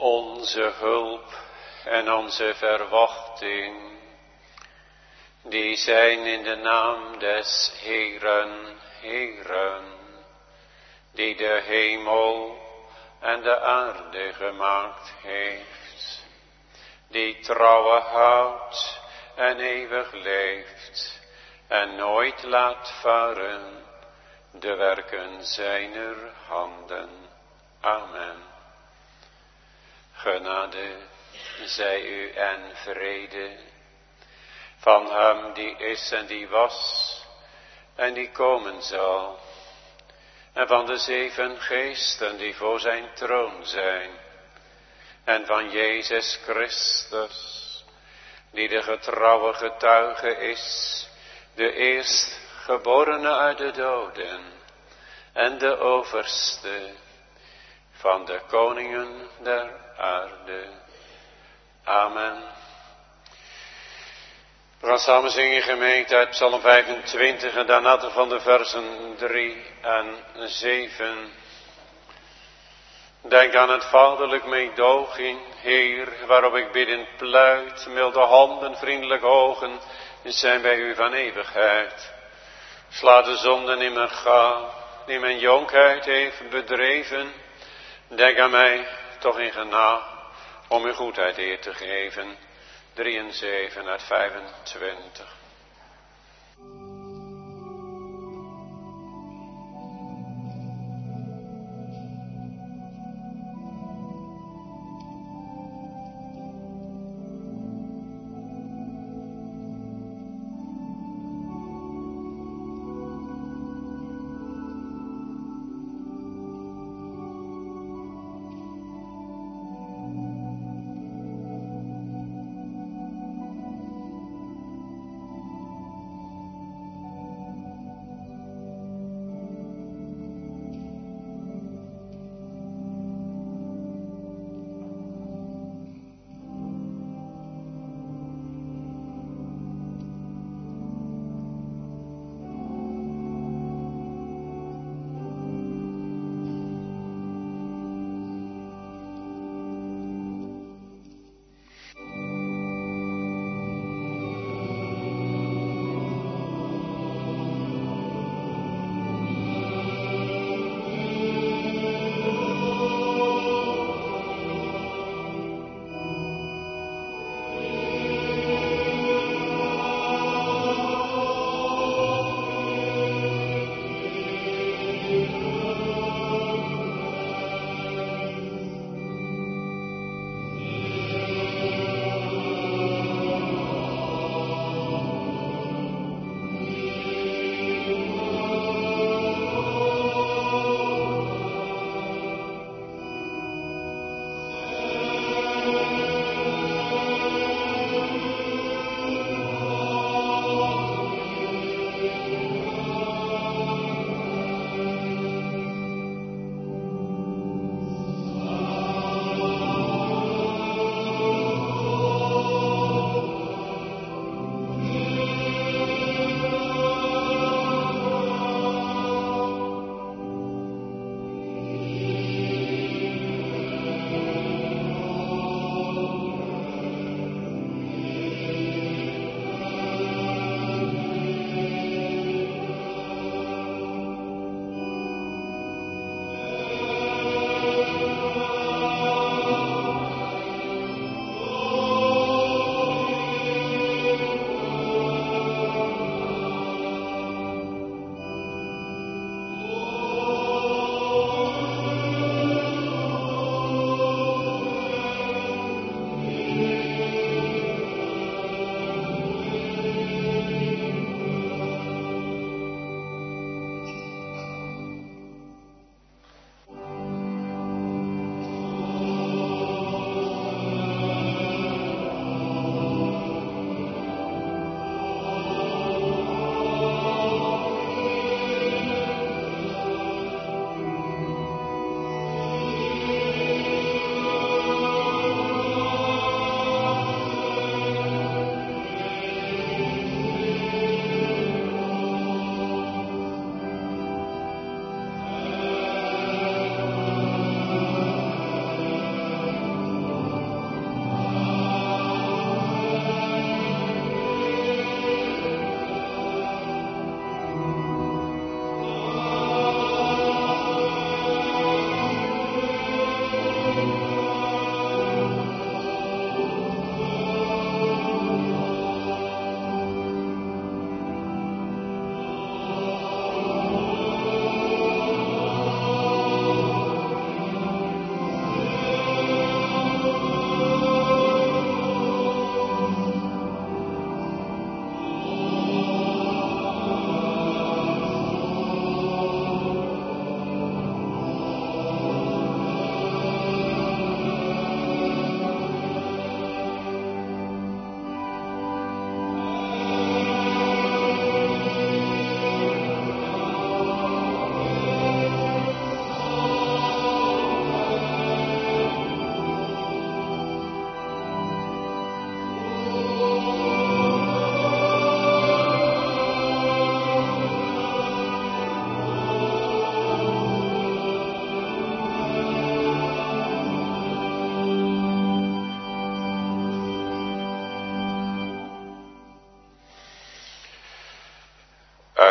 Onze hulp en onze verwachting, die zijn in de naam des Heeren, Heeren, die de hemel en de aarde gemaakt heeft, die trouwe houdt en eeuwig leeft en nooit laat varen de werken zijner handen. Amen. Genade zij u en vrede van hem die is en die was en die komen zal, en van de 7 geesten die voor zijn troon zijn, en van Jezus Christus, die de getrouwe getuige is, de eerstgeborene uit de doden, en de overste van de koningen der aarde. Amen. We gaan samen zingen, gemeente, uit Psalm 25 en daarna van de versen 3 en 7. Denk aan het vaderlijk meedogen, Heer, waarop ik bidden pleit. Milde handen, vriendelijke ogen, zijn bij u van eeuwigheid. Sla de zonden nimmer ga, die mijn jonkheid heeft bedreven. Denk aan mij toch in genade, om uw goedheid eer te geven. 3 en 7 uit 25.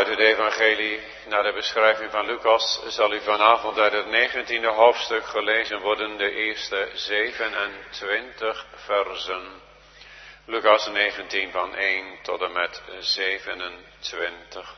Uit het evangelie naar de beschrijving van Lucas zal u vanavond uit het 19e hoofdstuk gelezen worden, de eerste 27 versen. Lucas 19 van 1 tot en met 27.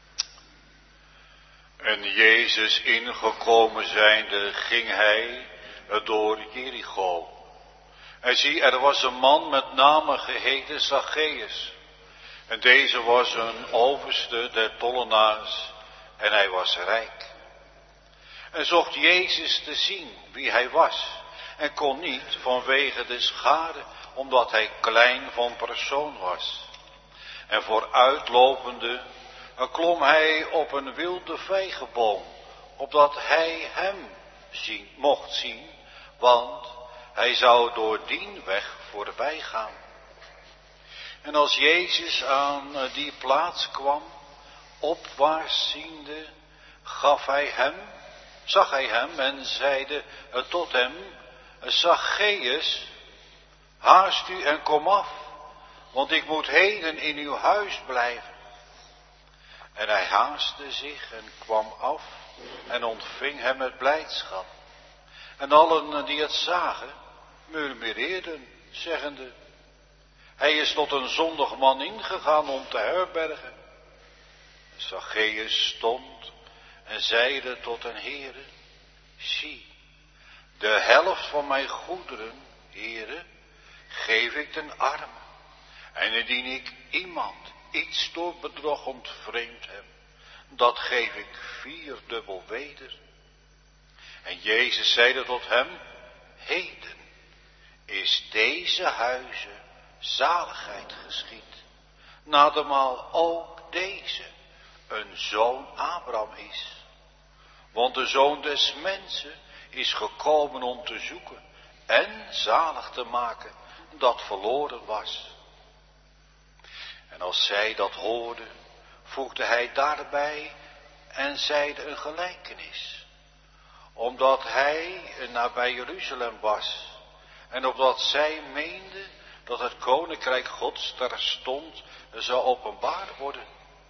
En Jezus ingekomen zijnde ging hij door Jericho. En zie, er was een man met name geheten Zacchaeus. En deze was een overste der tollenaars en hij was rijk. En zocht Jezus te zien wie hij was en kon niet vanwege de schade, omdat hij klein van persoon was. En vooruitlopende klom hij op een wilde vijgenboom, opdat hij hem mocht zien, want hij zou door die weg voorbij gaan. En als Jezus aan die plaats kwam, opwaarts ziende, zag hij hem en zeide tot hem: Zacchaeus, haast u en kom af, want ik moet heden in uw huis blijven. En hij haastte zich en kwam af en ontving hem met blijdschap. En allen die het zagen, murmureerden, zeggende: hij is tot een zondig man ingegaan om te herbergen. Zacchaeus stond en zeide tot een Heere: zie, de helft van mijn goederen, Heere, geef ik ten armen. En indien ik iemand iets door bedrog ontvreemd heb, dat geef ik 4-dubbel weder. En Jezus zeide tot hem: heden is deze huize zaligheid geschied, nadermaal ook deze een zoon Abraham is. Want de Zoon des Mensen is gekomen om te zoeken en zalig te maken dat verloren was. En als zij dat hoorden, voegde hij daarbij en zeide een gelijkenis, omdat hij nabij Jeruzalem was en opdat zij meenden dat het koninkrijk Gods terstond zou openbaar worden.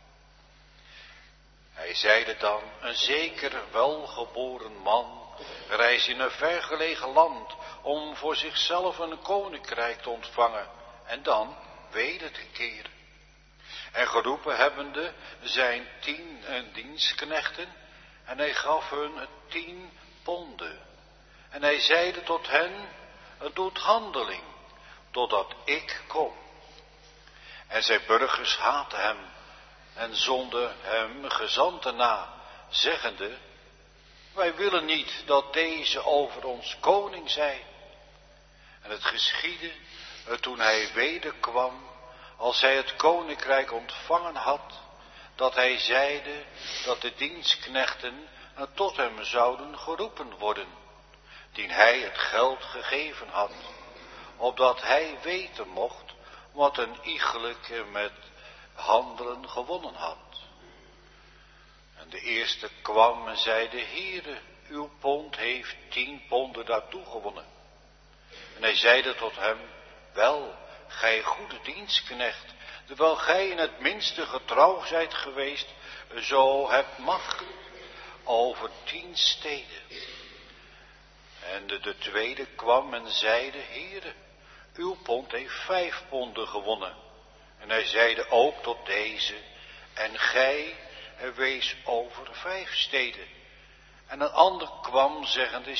Hij zeide dan: een zeker welgeboren man reist in een vergelegen land om voor zichzelf een koninkrijk te ontvangen en dan weder te keren. En geroepen hebbende zijn 10 dienstknechten en hij gaf hun 10 ponden. En hij zeide tot hen: doet handeling totdat ik kom. En zijn burgers haatten hem en zonden hem gezanten na, zeggende: wij willen niet dat deze over ons koning zij. En het geschiedde toen hij wederkwam, als hij het koninkrijk ontvangen had, dat hij zeide dat de dienstknechten tot hem zouden geroepen worden, dien hij het geld gegeven had, opdat hij weten mocht wat een iegelijk met handelen gewonnen had. En de eerste kwam en zeide: Heere, uw pond heeft 10 ponden daartoe gewonnen. En hij zeide tot hem: wel, gij goede dienstknecht, terwijl gij in het minste getrouw zijt geweest, zo hebt macht over 10 steden. En de tweede kwam en zeide: Heere, uw pond heeft 5 ponden gewonnen. En hij zeide ook tot deze: en gij wees over 5 steden. En een ander kwam zeggende: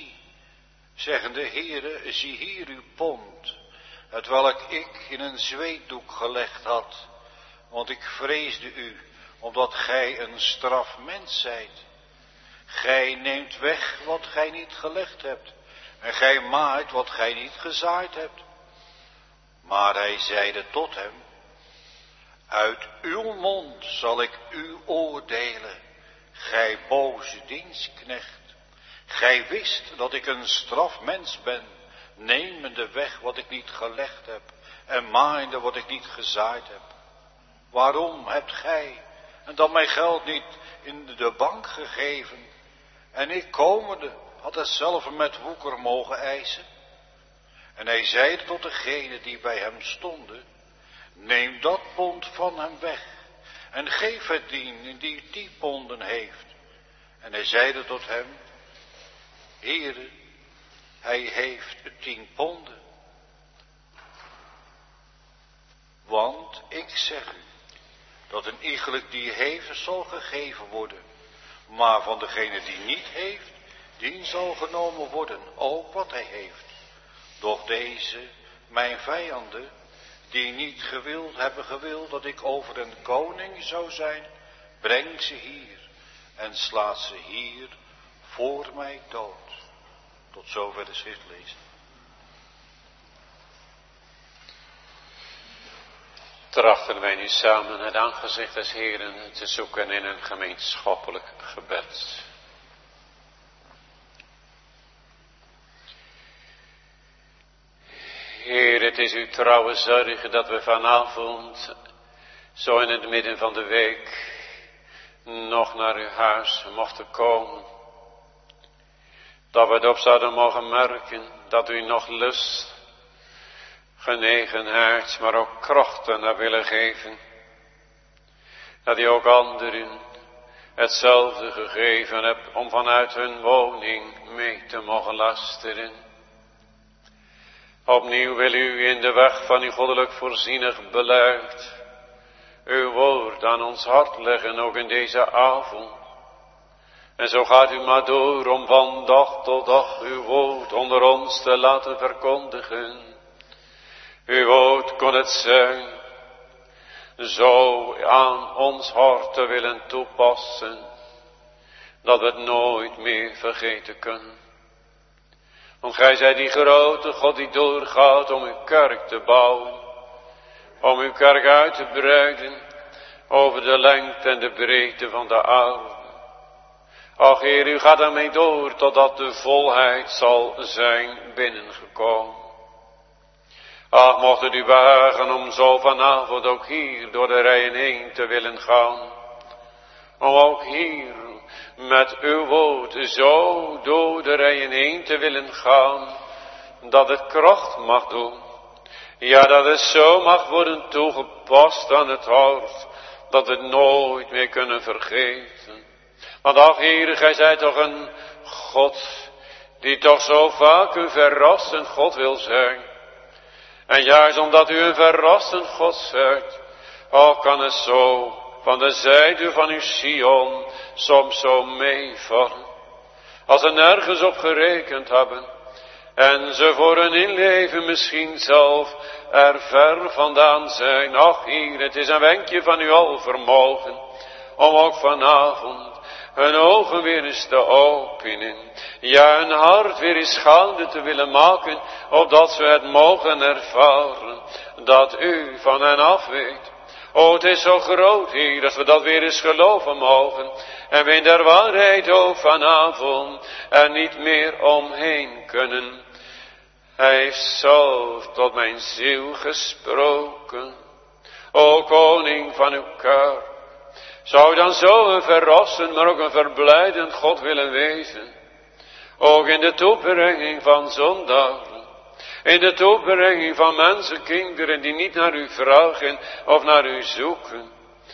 Heere, zie hier uw pond, hetwelk ik in een zweetdoek gelegd had, want ik vreesde u, omdat gij een strafmens zijt. Gij neemt weg wat gij niet gelegd hebt, en gij maait wat gij niet gezaaid hebt. Maar hij zeide tot hem: uit uw mond zal ik u oordelen, gij boze dienstknecht. Gij wist dat ik een strafmens ben, nemende weg wat ik niet gelegd heb, en maaiende wat ik niet gezaaid heb. Waarom hebt gij en dan mijn geld niet in de bank gegeven, en ik komende had hetzelfde met woeker mogen eisen? En hij zeide tot degene die bij hem stonden: neem dat pond van hem weg en geef het die 10 ponden heeft. En hij zeide tot hem, Heere, hij heeft 10 ponden. Want ik zeg u, dat een iegelijk die heeft, zal gegeven worden. Maar van degene die niet heeft, die zal genomen worden, ook wat hij heeft. Doch deze, mijn vijanden, die niet hebben gewild dat ik over een koning zou zijn, breng ze hier en slaat ze hier voor mij dood. Tot zover de schriftlezing. Trachten wij nu samen het aangezicht des Heeren te zoeken in een gemeenschappelijk gebed. Heer, het is uw trouwe zorg dat we vanavond, zo in het midden van de week, nog naar uw huis mochten komen. Dat we het op zouden mogen merken dat u nog lust, genegenheid, maar ook krachten naar willen geven. Dat u ook anderen hetzelfde gegeven hebt om vanuit hun woning mee te mogen luisteren. Opnieuw wil u in de weg van uw goddelijk voorzienig beleid uw woord aan ons hart leggen, ook in deze avond. En zo gaat u maar door om van dag tot dag uw woord onder ons te laten verkondigen. Uw woord kon het zijn, zo aan ons hart te willen toepassen, dat we het nooit meer vergeten kunnen. Want gij zijt die grote God die doorgaat om uw kerk te bouwen, om uw kerk uit te breiden over de lengte en de breedte van de aarde. Ach Heer, u gaat ermee door totdat de volheid zal zijn binnengekomen. Ach, mocht het u behagen om zo vanavond ook hier door de rijen heen te willen gaan. Om ook hier met uw woord zo door de rijen heen te willen gaan, dat het kracht mag doen. Ja, dat het zo mag worden toegepast aan het hart, dat we het nooit meer kunnen vergeten. Want ach Heer, gij zijt toch een God, die toch zo vaak een verrassend God wil zijn. En juist omdat u een verrassend God zijt, al kan het zo van de zijde van uw Sion soms zo meevallen. Als ze nergens op gerekend hebben en ze voor hun inleven misschien zelf er ver vandaan zijn. Ach Heer, het is een wenkje van uw alvermogen om ook vanavond hun ogen weer eens te openen. Ja, hun hart weer eens gaande te willen maken, opdat ze het mogen ervaren, dat u van hen af weet. O, het is zo groot, Heer, dat we dat weer eens geloven mogen. En we in der waarheid ook vanavond er niet meer omheen kunnen. Hij heeft zelf tot mijn ziel gesproken. O, koning van uw kerk. Zou dan zo een verrassend, maar ook een verblijdend God willen wezen. Ook in de toebrenging van zondagen. In de toebrenging van mensenkinderen die niet naar u vragen of naar u zoeken.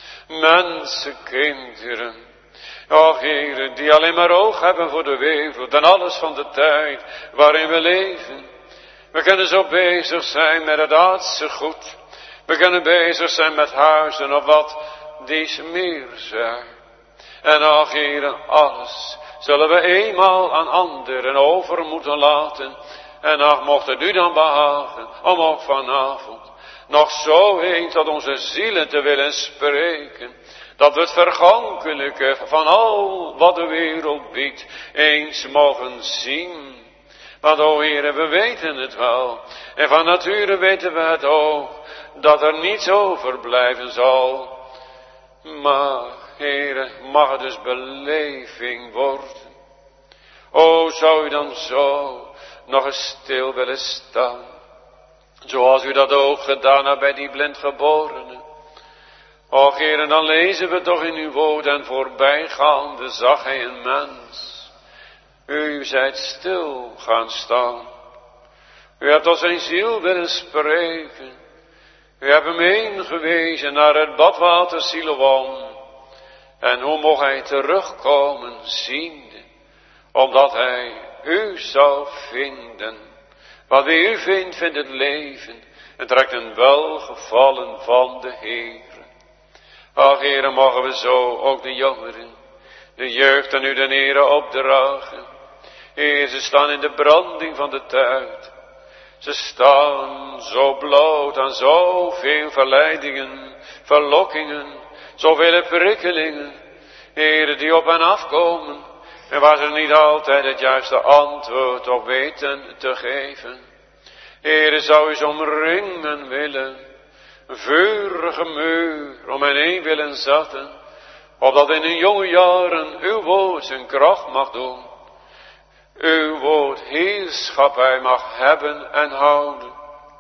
Mensenkinderen. Och Heere, die alleen maar oog hebben voor de wereld en alles van de tijd waarin we leven. We kunnen zo bezig zijn met het aardse goed. We kunnen bezig zijn met huizen of wat dies meer zijn. En ach Heere, alles zullen we eenmaal aan anderen over moeten laten. En ach, mocht het u dan behagen om ook vanavond nog zo heen tot onze zielen te willen spreken. Dat we het vergankelijke van al wat de wereld biedt eens mogen zien. Want o Heere, we weten het wel. En van nature weten we het ook. Dat er niets overblijven zal. Maar Heere, mag het dus beleving worden. O, zou u dan zo nog eens stil willen staan. Zoals u dat ook gedaan hebt bij die blindgeborene. Och Heere, dan lezen we toch in uw woord en voorbijgaande zag hij een mens. U zijt stil gaan staan. U hebt tot zijn ziel willen spreken. U hebt hem heengewezen naar het badwater Siloam. En hoe mocht hij terugkomen, ziende, omdat hij u zou vinden. Wat wie u vindt, vindt het leven en trekt een welgevallen van de Heer. Ach, Heere, mogen we zo ook de jongeren, de jeugd aan u de Heere opdragen. Heer, ze staan in de branding van de tijd. Ze staan zo bloot aan zoveel verleidingen, verlokkingen, zoveel prikkelingen, Heere, die op hen afkomen en waar ze niet altijd het juiste antwoord op weten te geven. Heere, zou u zo'n omringen willen, een vurige muur om hen heen willen zetten, opdat in hun jonge jaren uw woord zijn kracht mag doen. Uw woord heerschappij mag hebben en houden.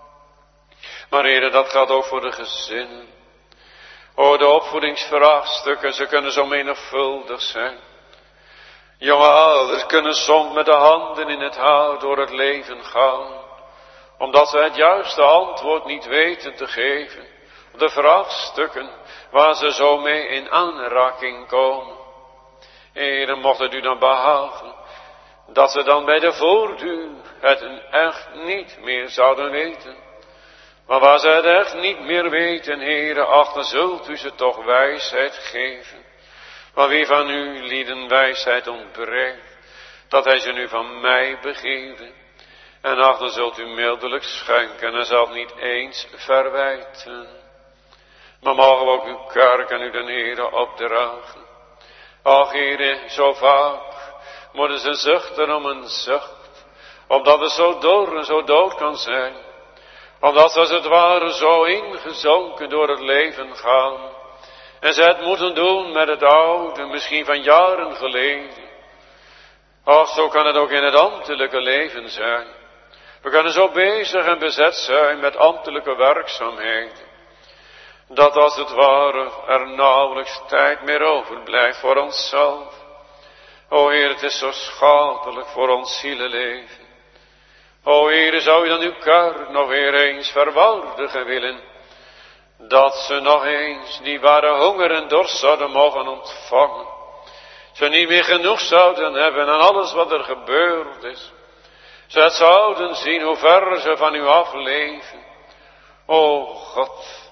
Maar Heere, dat gaat ook voor de gezinnen. O, de opvoedingsvraagstukken, ze kunnen zo menigvuldig zijn. Jonge ouders kunnen soms met de handen in het haar door het leven gaan, omdat ze het juiste antwoord niet weten te geven op de vraagstukken waar ze zo mee in aanraking komen. Heere, mocht het u dan behagen, dat ze dan bij de voordeur het echt niet meer zouden weten. Maar waar ze het echt niet meer weten, Heere, achter zult u ze toch wijsheid geven. Maar wie van u lieden wijsheid ontbreekt, dat hij ze nu van mij begeven. En achter zult u mildelijk schenken en zelf niet eens verwijten. Maar mogen we ook uw kerk aan u den Heere opdragen. Ach, Heere, zo vaak moeten ze zuchten om een zucht, omdat het zo dor en zo dood kan zijn. Omdat ze als het ware zo ingezonken door het leven gaan. En ze het moeten doen met het oude, misschien van jaren geleden. Ach, zo kan het ook in het ambtelijke leven zijn. We kunnen zo bezig en bezet zijn met ambtelijke werkzaamheden, dat als het ware er nauwelijks tijd meer overblijft voor onszelf. O Heer, het is zo schadelijk voor ons zielenleven. O Heer, zou u dan uw kerk nog weer eens verwaardigen willen, dat ze nog eens die ware honger en dorst zouden mogen ontvangen. Ze niet meer genoeg zouden hebben aan alles wat er gebeurd is. Ze het zouden zien hoe ver ze van u afleven. O God,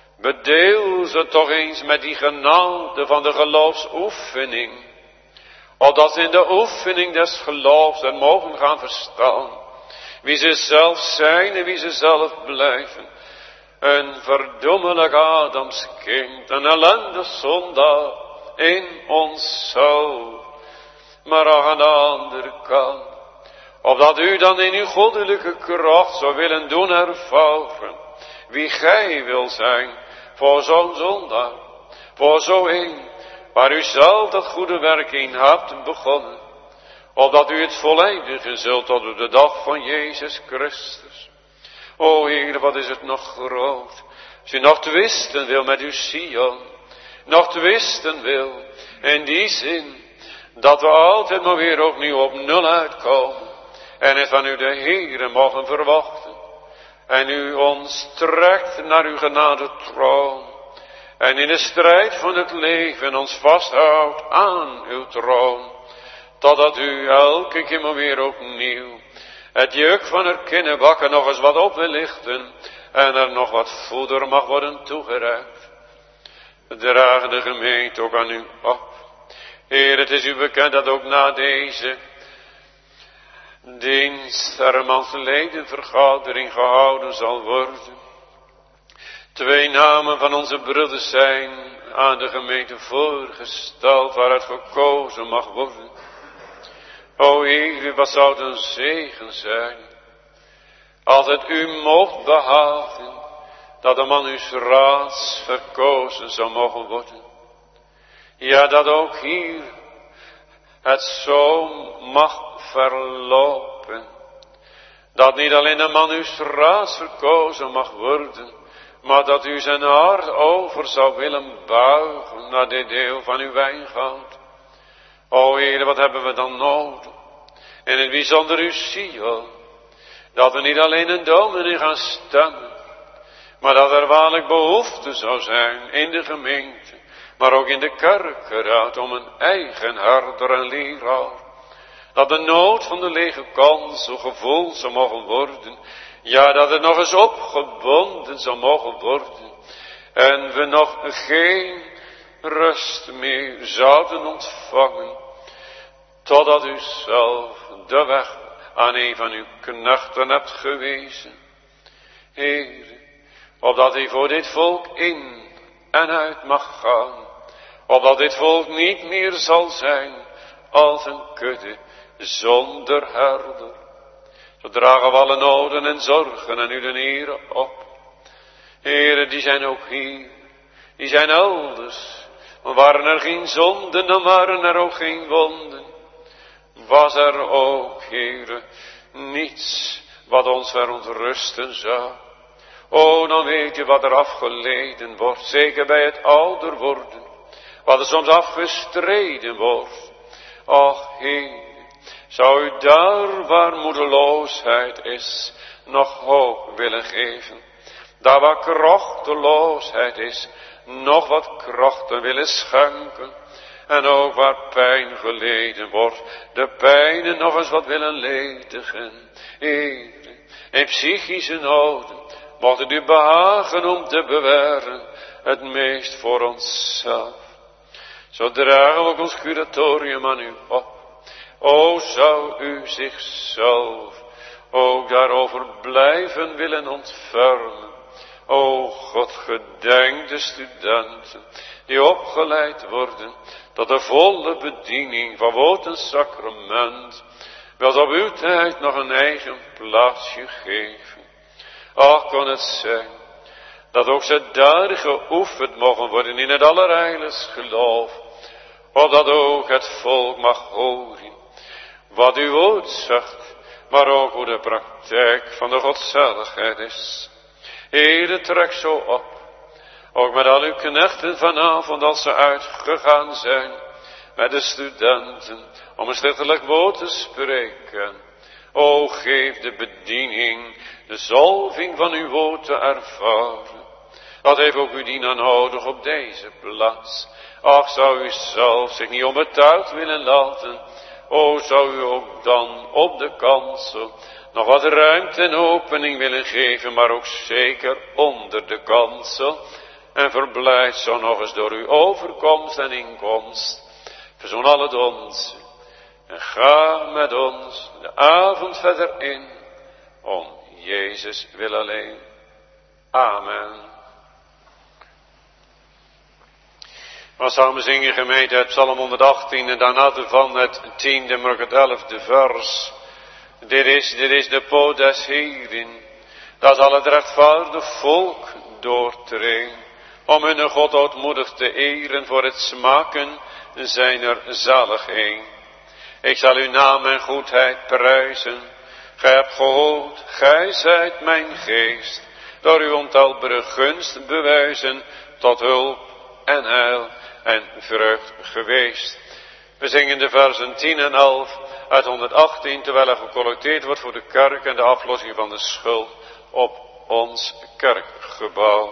bedeel ze toch eens met die genade van de geloofsoefening, opdat ze in de oefening des geloofs er mogen gaan verstaan wie ze zelf zijn en wie ze zelf blijven. Een verdommelijk Adamskind, een ellendig zondaar in onszelf. Maar aan de andere kant, opdat u dan in uw goddelijke kracht zou willen doen ervaren wie gij wil zijn voor zo'n zondaar, voor zo een waar u zelf dat goede werk in hebt begonnen, opdat u het voleindigen zult tot op de dag van Jezus Christus. O Heer, wat is het nog groot, als u nog twisten wil met uw Sion, nog twisten wil, in die zin, dat we altijd maar weer opnieuw op nul uitkomen, en het van u de Heere mogen verwachten, en u ons trekt naar uw genade troon, en in de strijd van het leven ons vasthoudt aan uw troon, totdat u elke keer maar weer opnieuw het juk van het kinderbakken nog eens wat op wil lichten en er nog wat voeder mag worden toegereikt. Draag de gemeente ook aan u op. Heer, het is u bekend dat ook na deze dienst er een mansledenvergadering gehouden zal worden. 2 namen van onze broeders zijn aan de gemeente voorgesteld waaruit gekozen mag worden. O Heer, wat zou het een zegen zijn, als het u mocht behagen, dat de man uws raads verkozen zou mogen worden. Ja, dat ook hier het zo mag verlopen, dat niet alleen de man uws raads verkozen mag worden, maar dat u zijn hart over zou willen buigen naar dit deel van uw wijngaard. O Heer, wat hebben we dan nodig? In het bijzonder uw Sion, dat we niet alleen een dominee gaan stemmen, Maar dat er waarlijk behoefte zou zijn in de gemeente, maar ook in de kerkenraad om een eigen herder en leraar. Dat de nood van de lege kansel gevoeld zou mogen worden. Ja, dat het nog eens opgebonden zou mogen worden. En we nog geen rust meer zouden ontvangen. Totdat u zelf de weg aan een van uw knechten hebt gewezen. Heer, opdat hij voor dit volk in en uit mag gaan. Opdat dit volk niet meer zal zijn als een kudde zonder herder. Zo dragen we alle noden en zorgen aan u de Heere op. Heren, die zijn ook hier. Die zijn elders. Maar waren er geen zonden, dan waren er ook geen wonden. Was er ook, Heere, niets wat ons verontrusten zou. O, dan weet je wat er afgeleden wordt, zeker bij het ouder worden. Wat er soms afgestreden wordt. Och, Heer, zou u daar waar moedeloosheid is, nog hoop willen geven. Daar waar krachteloosheid is, nog wat krachten willen schenken. En ook waar pijn geleden wordt, de pijnen nog eens wat willen ledigen. Heer, in psychische noden, mocht het u behagen om te bewaren, het meest voor onszelf. Zo dragen we ook ons curatorium aan u op. O, zou u zichzelf ook daarover blijven willen ontfermen. O God, gedenk de studenten die opgeleid worden tot de volle bediening van woord en sacrament. Wilt op uw tijd nog een eigen plaatsje geven. Ach, kon het zijn dat ook ze daar geoefend mogen worden in het allerheiligst geloof. Opdat ook het volk mag horen wat uw woord zegt, maar ook hoe de praktijk van de godzaligheid is. Heere, trek zo op, ook met al uw knechten vanavond als ze uitgegaan zijn, met de studenten, om een stichtelijk woord te spreken. O, geef de bediening, de zalving van uw woord te ervaren. Wat heeft ook uw dienaar nodig op deze plaats? Ach, zou u zelf zich niet onbetuigd willen laten? O, zou u ook dan op de kansel nog wat ruimte en opening willen geven, maar ook zeker onder de kansel. En verblijd zo nog eens door uw overkomst en inkomst. Verzoen al het onze. En ga met ons de avond verder in. Om Jezus wil alleen. Amen. We samen zingen gemeente uit Psalm 118 en daarna van het 10e, maar ook het 11e vers. Dit is de poot des Heeren, dat zal het rechtvaardig volk doortreden, om hun God ootmoedig te eren voor het smaken zijner zaligheid. Ik zal uw naam en goedheid prijzen. Gij hebt gehoord, gij zijt mijn geest, door uw ontelbare gunst bewijzen, tot hulp en heil en vreugd geweest. We zingen de versen 10 en 11 uit 118, terwijl er gecollecteerd wordt voor de kerk en de aflossing van de schuld op ons kerkgebouw.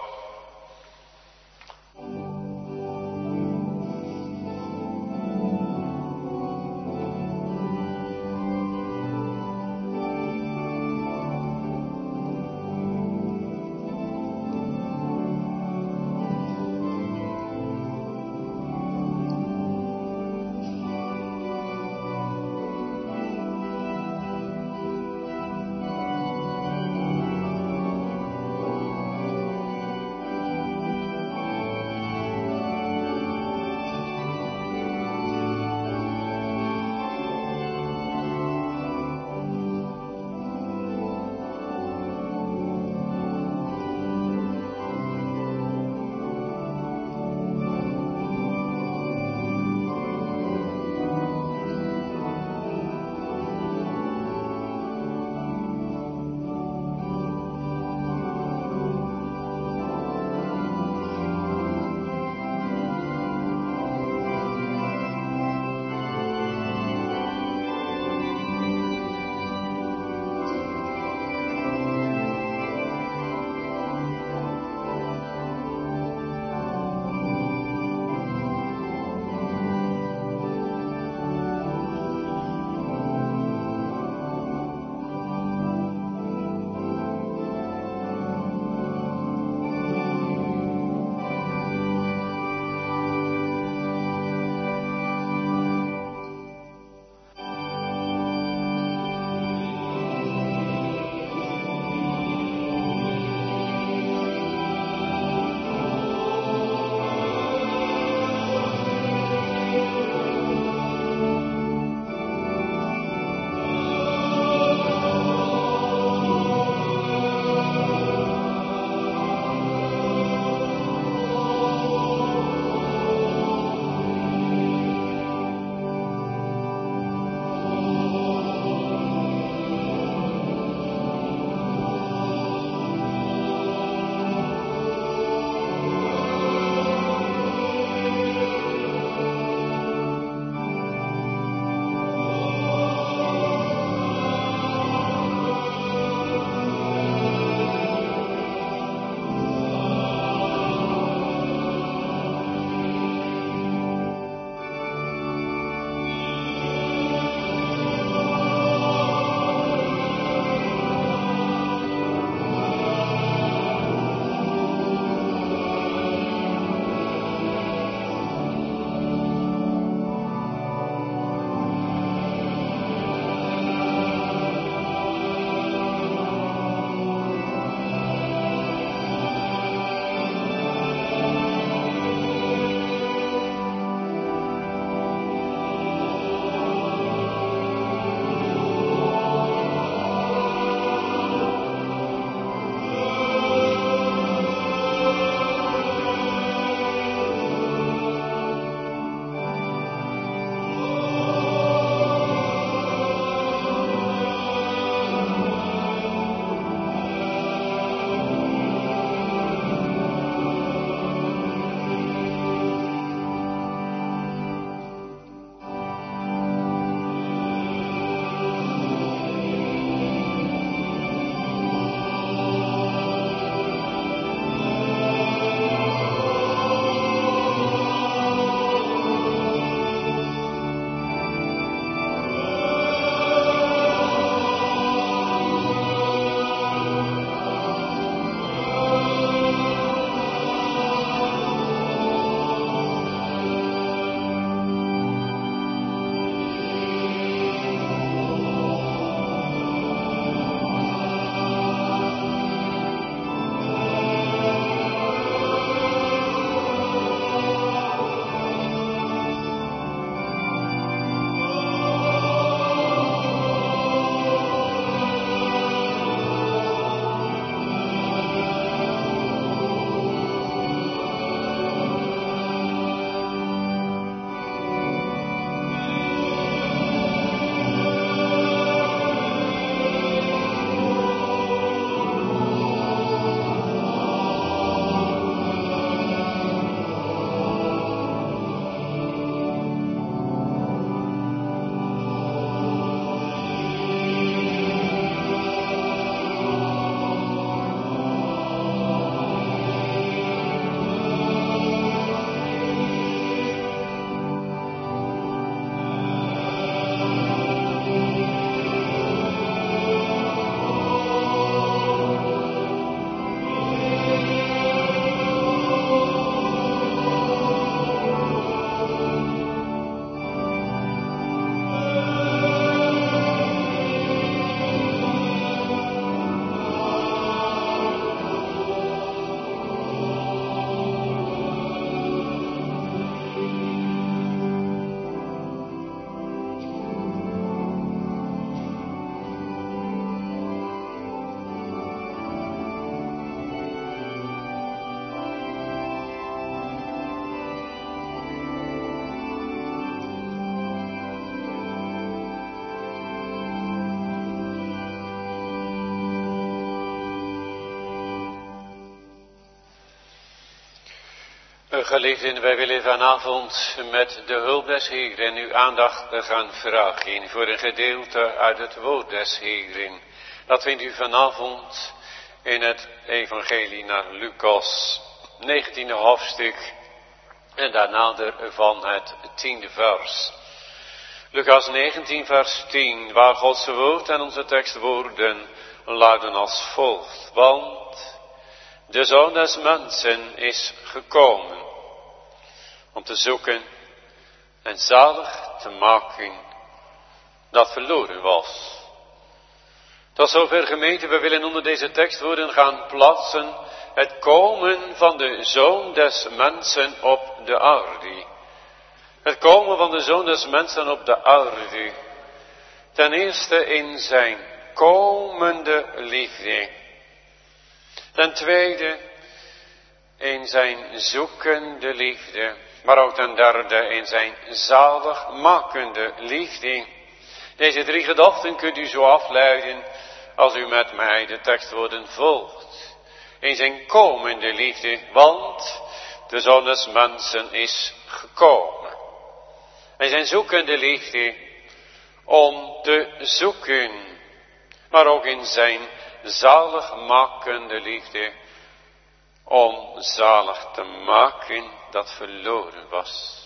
Geliefden, wij willen vanavond met de hulp des Heeren uw aandacht gaan vragen voor een gedeelte uit het woord des Heeren. Dat vindt u vanavond in het evangelie naar Lucas, 19e hoofdstuk en daarna van het 10e vers. Lucas 19 vers 10, waar Gods woord en onze tekstwoorden luiden als volgt. Want de Zoon des Mensen is gekomen om te zoeken en zalig te maken dat verloren was. Tot zover gemeente, we willen onder deze tekstwoorden gaan plaatsen het komen van de Zoon des Mensen op de aarde. Het komen van de Zoon des Mensen op de aarde. Ten eerste in zijn komende liefde. Ten tweede in zijn zoekende liefde. Maar ook ten derde in zijn zaligmakende liefde. Deze drie gedachten kunt u zo afleiden als u met mij de tekstwoorden volgt. In zijn komende liefde, want de Zoon des Mensen is gekomen. En zijn zoekende liefde om te zoeken, maar ook in zijn zaligmakende liefde om zalig te maken dat verloren was.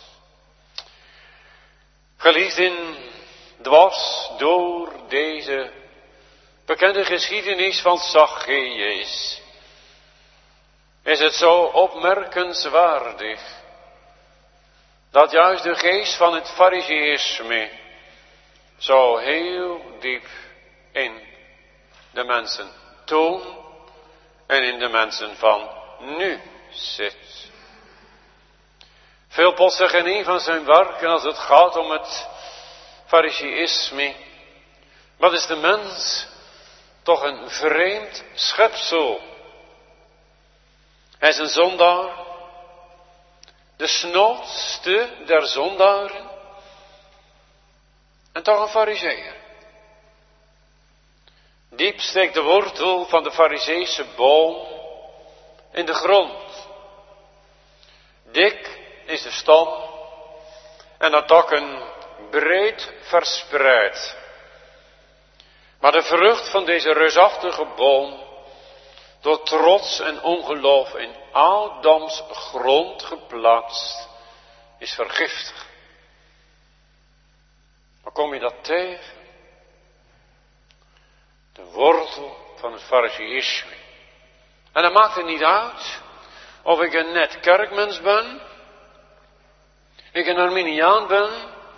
Geliefden, dwars door deze bekende geschiedenis van Zacchaeus is het zo opmerkenswaardig dat juist de geest van het fariseïsme zo heel diep in de mensen toen en in de mensen van nu zit. Veel pot zeggen een van zijn werken als het gaat om het fariseïsme. Wat is de mens toch een vreemd schepsel? Hij is een zondaar, de snoodste der zondaren en toch een farizeeër. Diep steekt de wortel van de fariseese boom in de grond. Dik is de stam en de takken breed verspreid. Maar de vrucht van deze reusachtige boom, door trots en ongeloof in Adams grond geplaatst, is vergiftigd. Maar kom je dat tegen? De wortel van het fariseïsme. En dan maakt het niet uit of ik een net kerkmens ben, ik een Arminiaan ben,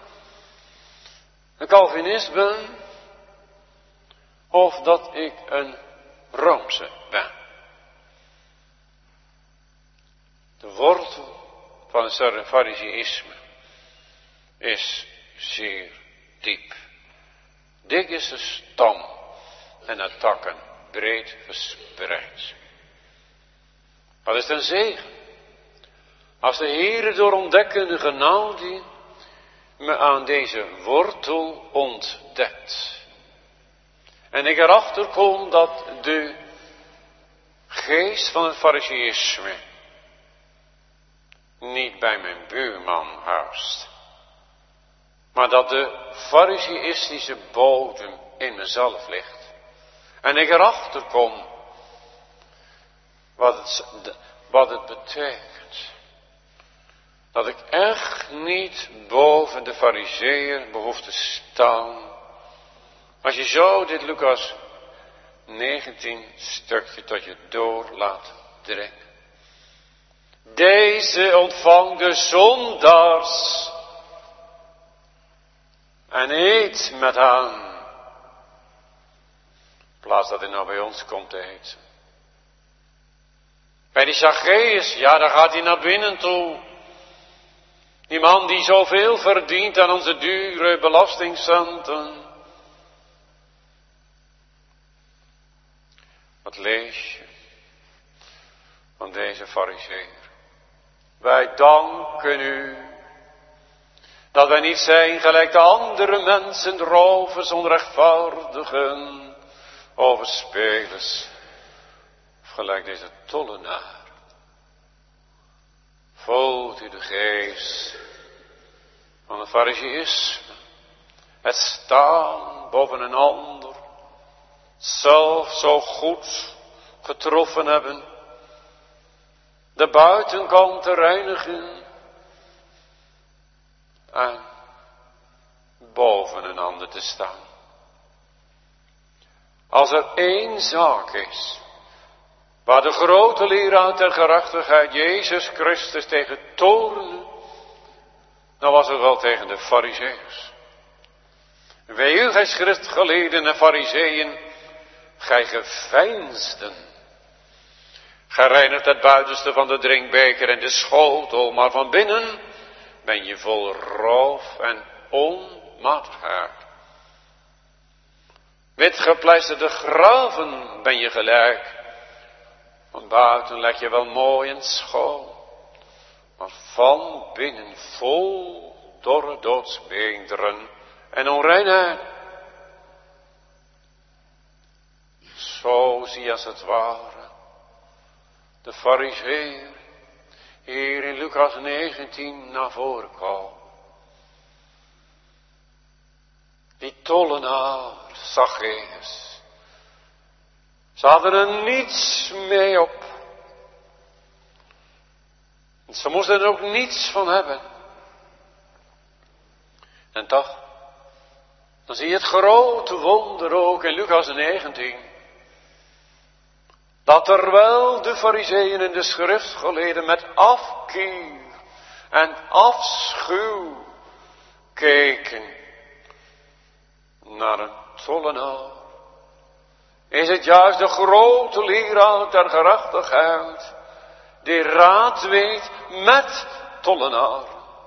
een Calvinist ben, of dat ik een Roomse ben. De wortel van het fariseïsme is zeer diep. Dik is de stam en de takken breed verspreid. Wat is een zegen? Als de Heere door ontdekkende genade me aan deze wortel ontdekt. En ik erachter kom dat de geest van het fariseïsme niet bij mijn buurman huist. Maar dat de fariseïstische bodem in mezelf ligt. En ik erachter kom wat het betekent. Dat ik echt niet boven de fariseeër behoef te staan. Als je zo dit Lucas 19 stukje tot je door laat dringen. Deze ontvangt de zondaars en eet met hen. In plaats dat hij nou bij ons komt te eten. Bij die Zacchaeus, ja, daar gaat hij naar binnen toe. Die man die zoveel verdient aan onze dure belastingcenten. Wat lees je van deze fariseer? Wij danken u dat wij niet zijn gelijk de andere mensen, rovers, onrechtvaardigen, overspelers, of gelijk deze tollenaar. Voelt u de geest van het fariseïsme? Het staan boven een ander. Zelf zo goed getroffen hebben. De buitenkant te reinigen. En boven een ander te staan. Als er één zaak is waar de grote leraar der gerechtigheid Jezus Christus tegen toornde, dan was het wel tegen de Farizeeërs. Wee u, gij schriftgeleerden en Farizeeën, gij geveinsden. Gij reinigt het buitenste van de drinkbeker en de schotel, maar van binnen ben je vol roof en onmatigheid. Witgepleisterde graven ben je gelijk. Van buiten leg je wel mooi en schoon, maar van binnen vol dorre doodsbeenderen en onreinheid. Zo zie je als het ware de Farizeeër hier in Lucas 19 naar voren komen. Die tollenaar, Zacchaeus. Ze hadden er niets mee op. Ze moesten er ook niets van hebben. En toch, dan zie je het grote wonder ook in Lucas 19. Dat terwijl de Farizeeën en de schriftgeleerden met afkeer en afschuw keken naar een tollenaar, is het juist de grote leraar der gerechtigheid die raad weet met tollenaar.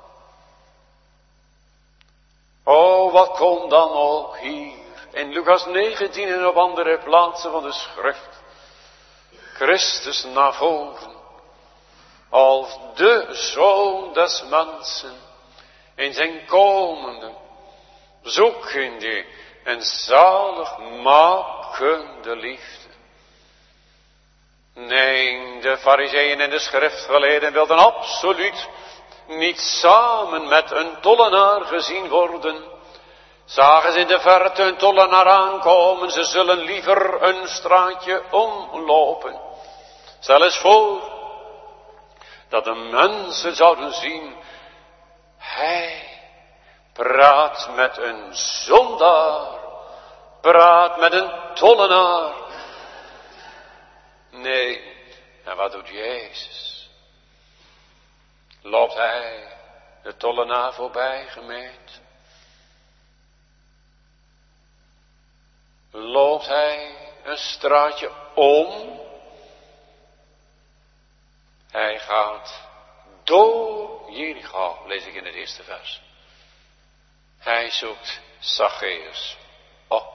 Oh, wat komt dan ook hier in Lucas 19 en op andere plaatsen van de schrift Christus naar voren als de Zoon des mensen in zijn komende, zoekende en zaligmakende liefde. Nee, de Farizeeën en de schriftgeleerden wilden absoluut niet samen met een tollenaar gezien worden. Zagen ze in de verte een tollenaar aankomen, ze zullen liever een straatje omlopen. Zelfs voor dat de mensen zouden zien, hij praat met een zondaar, praat met een tollenaar. Nee, en wat doet Jezus? Loopt hij de tollenaar voorbij, gemeente? Loopt hij een straatje om? Hij gaat door Jericho, lees ik in het eerste vers. Hij zoekt Zacchaeus op.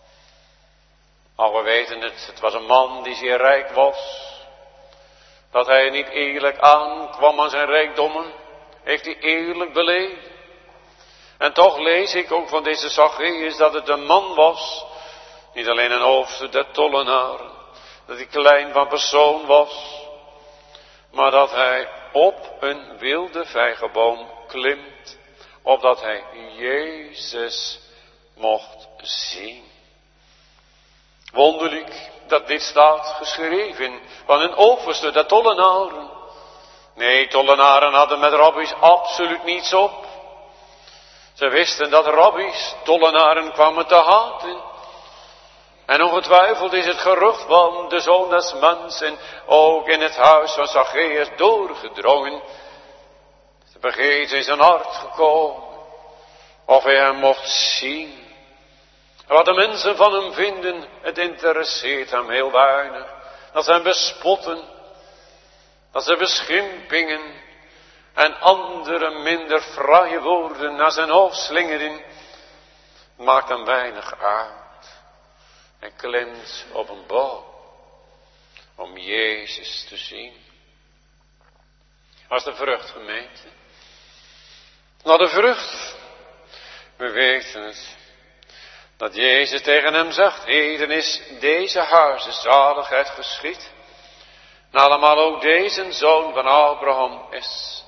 Al we weten het was een man die zeer rijk was. Dat hij niet eerlijk aankwam aan zijn rijkdommen, heeft hij eerlijk beleden. En toch lees ik ook van deze Zacchaeus dat het een man was, niet alleen een hoofd der tollenaren, dat hij klein van persoon was, maar dat hij op een wilde vijgenboom klimt, opdat hij Jezus mocht zien. Wonderlijk dat dit staat geschreven van een overste der tollenaren. Nee, tollenaren hadden met rabbies absoluut niets op. Ze wisten dat rabbies tollenaren kwamen te haten. En ongetwijfeld is het gerucht van de Zoon des Mensen ook in het huis van Zacchaeus doorgedrongen. De begeerte is in zijn hart gekomen, of hij hem mocht zien. En wat de mensen van hem vinden, het interesseert hem heel weinig. Dat zijn bespotten, dat zijn beschimpingen en andere minder fraaie woorden naar zijn hoofd slingeren, maakt hem weinig uit. Hij klimt op een boom om Jezus te zien. Als de vrucht, gemeente. Nou, de vrucht. We weten het. Dat Jezus tegen hem zegt, heden is deze huizen zaligheid geschied. En allemaal ook deze zoon van Abraham is.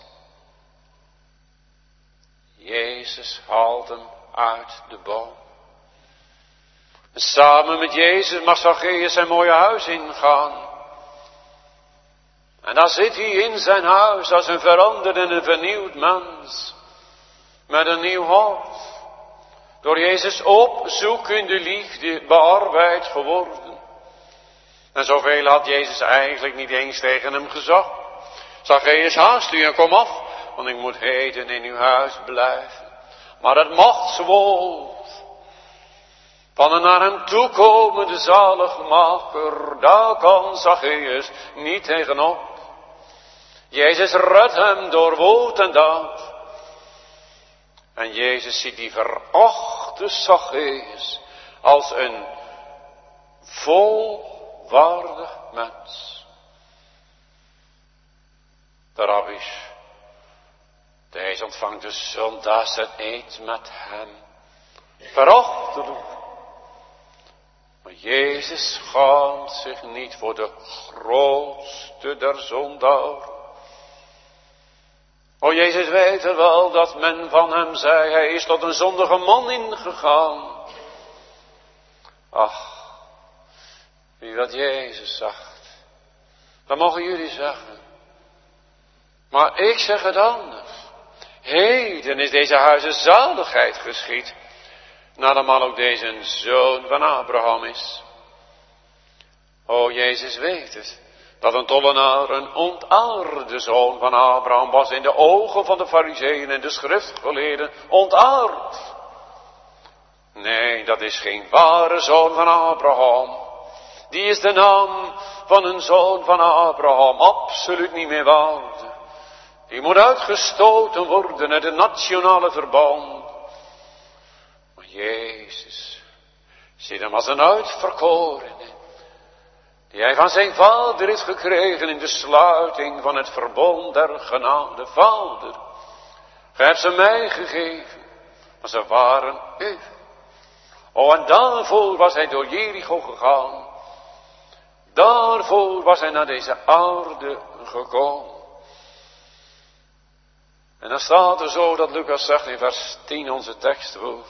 Jezus haalt hem uit de boom. En samen met Jezus mag Zacchaeus zijn mooie huis ingaan. En dan zit hij in zijn huis als een veranderd en een vernieuwd mens. Met een nieuw hart. Door Jezus opzoekende liefde bearbeid geworden. En zoveel had Jezus eigenlijk niet eens tegen hem gezegd. Zacchaeus, haast u en kom af, want ik moet heden in uw huis blijven. Maar het machtswoord van een naar hem toekomende zaligmaker, daar kan Zacchaeus niet tegenop. Jezus redt hem door woord en daad. En Jezus ziet die verachte Zacchaeus als een volwaardig mens. De rabbis, deze ontvangt de zondags en eet met hem. Verachtelijk. Maar Jezus schaamt zich niet voor de grootste der zondaren. O, Jezus weet er wel dat men van hem zei, hij is tot een zondige man ingegaan. Ach, wie wat Jezus zegt, dat mogen jullie zeggen. Maar ik zeg het anders. Heden is deze huizen zaligheid geschied, nadat ook deze een zoon van Abraham is. O, Jezus weet het. Dat een tollenaar een ontaarde zoon van Abraham was in de ogen van de Farizeeën en de schriftgeleerden. Ontaard. Nee, dat is geen ware zoon van Abraham. Die is de naam van een zoon van Abraham absoluut niet meer waard. Die moet uitgestoten worden uit het nationale verband. Maar Jezus ziet hem als een uitverkorene. Die hij van zijn vader heeft gekregen in de sluiting van het verbond der genade. Vader, gij hebt ze mij gegeven, maar ze waren u. Oh, en daarvoor was hij door Jericho gegaan. Daarvoor was hij naar deze aarde gekomen. En dan staat er zo dat Lucas zegt in vers 10 onze tekstwoord.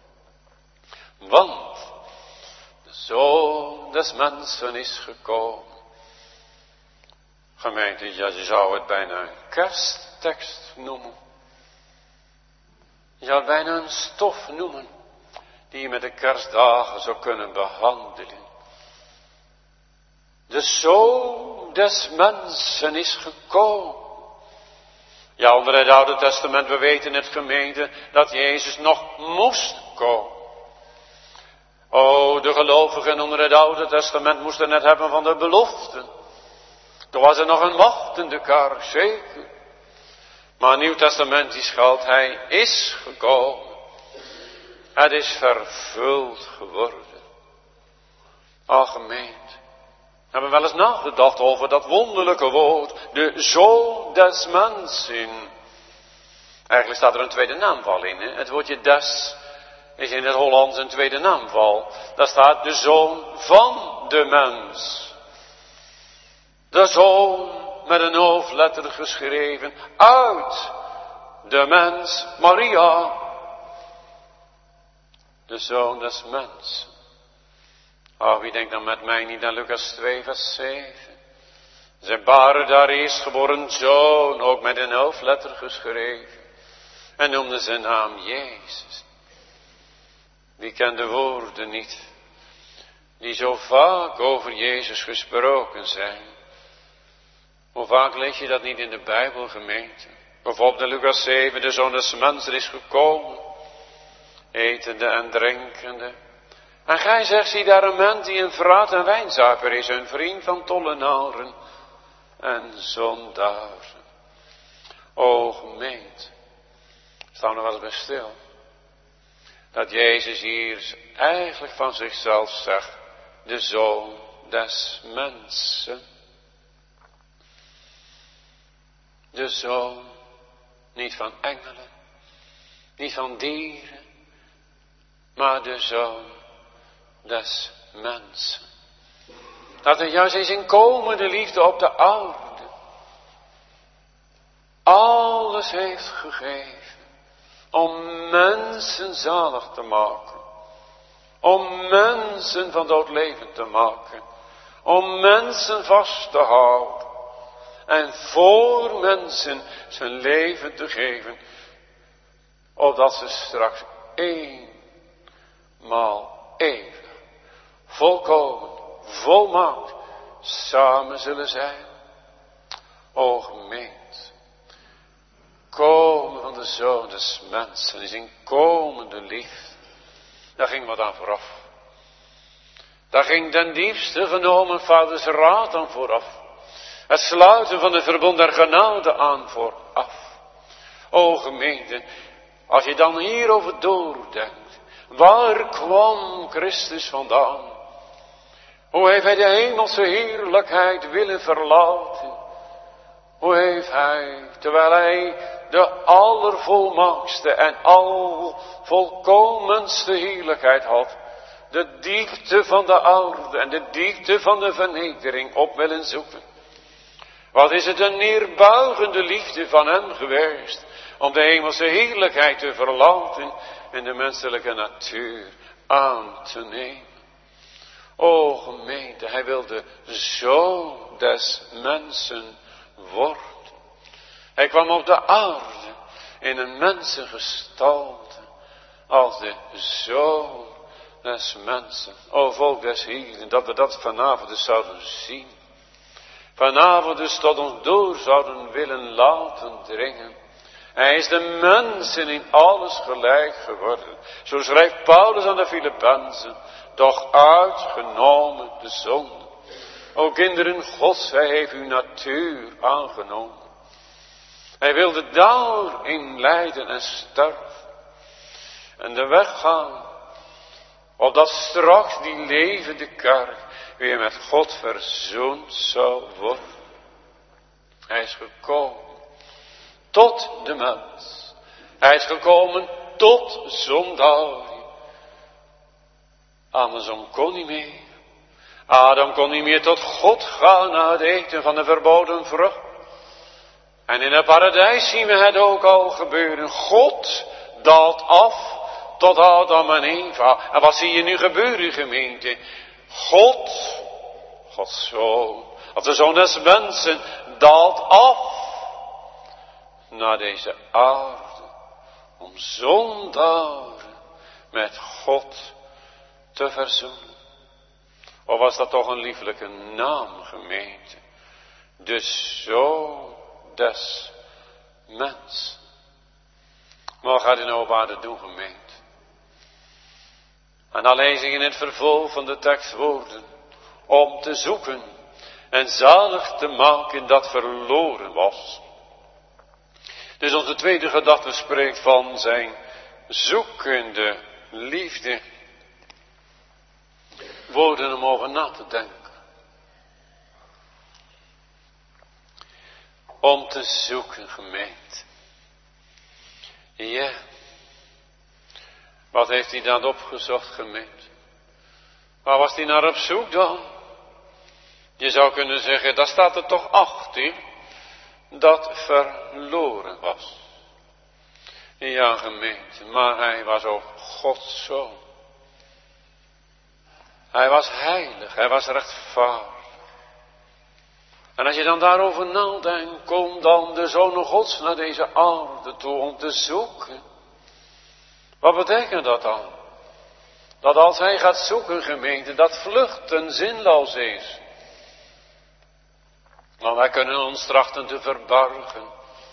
Want de Zoon des mensen is gekomen. Gemeente, ja, je zou het bijna een kersttekst noemen. Je zou het bijna een stof noemen, die je met de kerstdagen zou kunnen behandelen. De Zoon des mensen is gekomen. Ja, onder het Oude Testament, we weten het gemeente, dat Jezus nog moest komen. Oh, de gelovigen onder het Oude Testament moesten net hebben van de beloften. Toen was er nog een wachtende kar, zeker. Maar Nieuw Testamentisch geldt, hij is gekomen. Het is vervuld geworden. Ach, gemeente, hebben we wel eens nagedacht over dat wonderlijke woord, de Zoon des mensen. Eigenlijk staat er een tweede naamval in, hè? Het woordje des is in het Hollands een tweede naamval. Daar staat de Zoon van de mens. De Zoon met een hoofdletter geschreven uit de mens Maria. De Zoon des mensen. Oh, wie denkt dan met mij niet aan Lucas 2 vers 7. Zij baren daar eerstgeboren zoon, ook met een hoofdletter geschreven. En noemde zijn naam Jezus. Wie kent de woorden niet, die zo vaak over Jezus gesproken zijn. Hoe vaak lees je dat niet in de Bijbel, gemeente? Bijvoorbeeld in Lucas 7, de Zoon des mensen is gekomen, etende en drinkende. En gij zegt, zie daar een mens die een vraat en wijnzuiper is, een vriend van tollenaren en zondaren. O gemeente, staan er wel eens bij stil. Dat Jezus hier eigenlijk van zichzelf zegt, de Zoon des mensen. De Zoon, niet van engelen, niet van dieren, maar de Zoon des mensen. Dat hij juist in zijn komende liefde op de aarde alles heeft gegeven om mensen zalig te maken. Om mensen van dood leven te maken. Om mensen vast te houden. En voor mensen zijn leven te geven. Opdat ze straks eenmaal eeuwig, volkomen, volmaakt, samen zullen zijn. O gemeente, komen van de Zoon des Mensen, is in komende liefde. Daar ging wat aan vooraf. Daar ging ten diepste genomen vaders raad aan vooraf. Het sluiten van de verbond der genade aan vooraf. O gemeente, als je dan hierover doordenkt, waar kwam Christus vandaan? Hoe heeft hij de hemelse heerlijkheid willen verlaten? Hoe heeft hij, terwijl hij de allervolmaakste en alvolkomenste heerlijkheid had, de diepte van de aarde en de diepte van de vernedering op willen zoeken? Wat is het een neerbuigende liefde van hem geweest om de hemelse heerlijkheid te verlaten en de menselijke natuur aan te nemen. O gemeente, hij wilde Zoon des Mensen worden. Hij kwam op de aarde in een mensengestalte als de Zoon des Mensen. O volk des Heeren, dat we dat vanavond dus zouden zien. Vanavond dus tot ons door zouden willen laten dringen. Hij is de mensen in alles gelijk geworden. Zo schrijft Paulus aan de Filippenzen. Doch uitgenomen de zonde. O kinderen Gods, hij heeft uw natuur aangenomen. Hij wilde daarin lijden en sterven. En de weg gaan. Opdat straks die levende kerk weer met God verzoend zou worden. Hij is gekomen tot de mens. Hij is gekomen tot zondaar. Andersom kon niet meer. Adam kon niet meer tot God gaan na het eten van de verboden vrucht. En in het paradijs zien we het ook al gebeuren. God daalt af tot Adam en Eva. En wat zie je nu gebeuren, gemeente? Gods Zoon, of de Zoon des Mensen, daalt af naar deze aarde. Om zondaren met God te verzoenen. Of was dat toch een lieflijke naam, gemeente? De Zoon des Mensen. Maar wat gaat hij nou op aarde doen, gemeente? En dan lees ik in het vervolg van de tekstwoorden. Om te zoeken en zalig te maken dat verloren was. Dus onze tweede gedachte spreekt van zijn zoekende liefde. Woorden om over na te denken. Om te zoeken, gemeente. Ja. Wat heeft hij dan opgezocht, gemeente? Waar was hij naar op zoek dan? Je zou kunnen zeggen, daar staat er toch achter dat verloren was. Ja, gemeente, maar hij was ook Gods Zoon. Hij was heilig, hij was rechtvaardig. En als je dan daarover nadenkt, komt dan de Zoon Gods naar deze aarde toe om te zoeken. Wat betekent dat dan? Dat als hij gaat zoeken, gemeente, dat vluchten zinloos is. Want wij kunnen ons trachten te verbergen.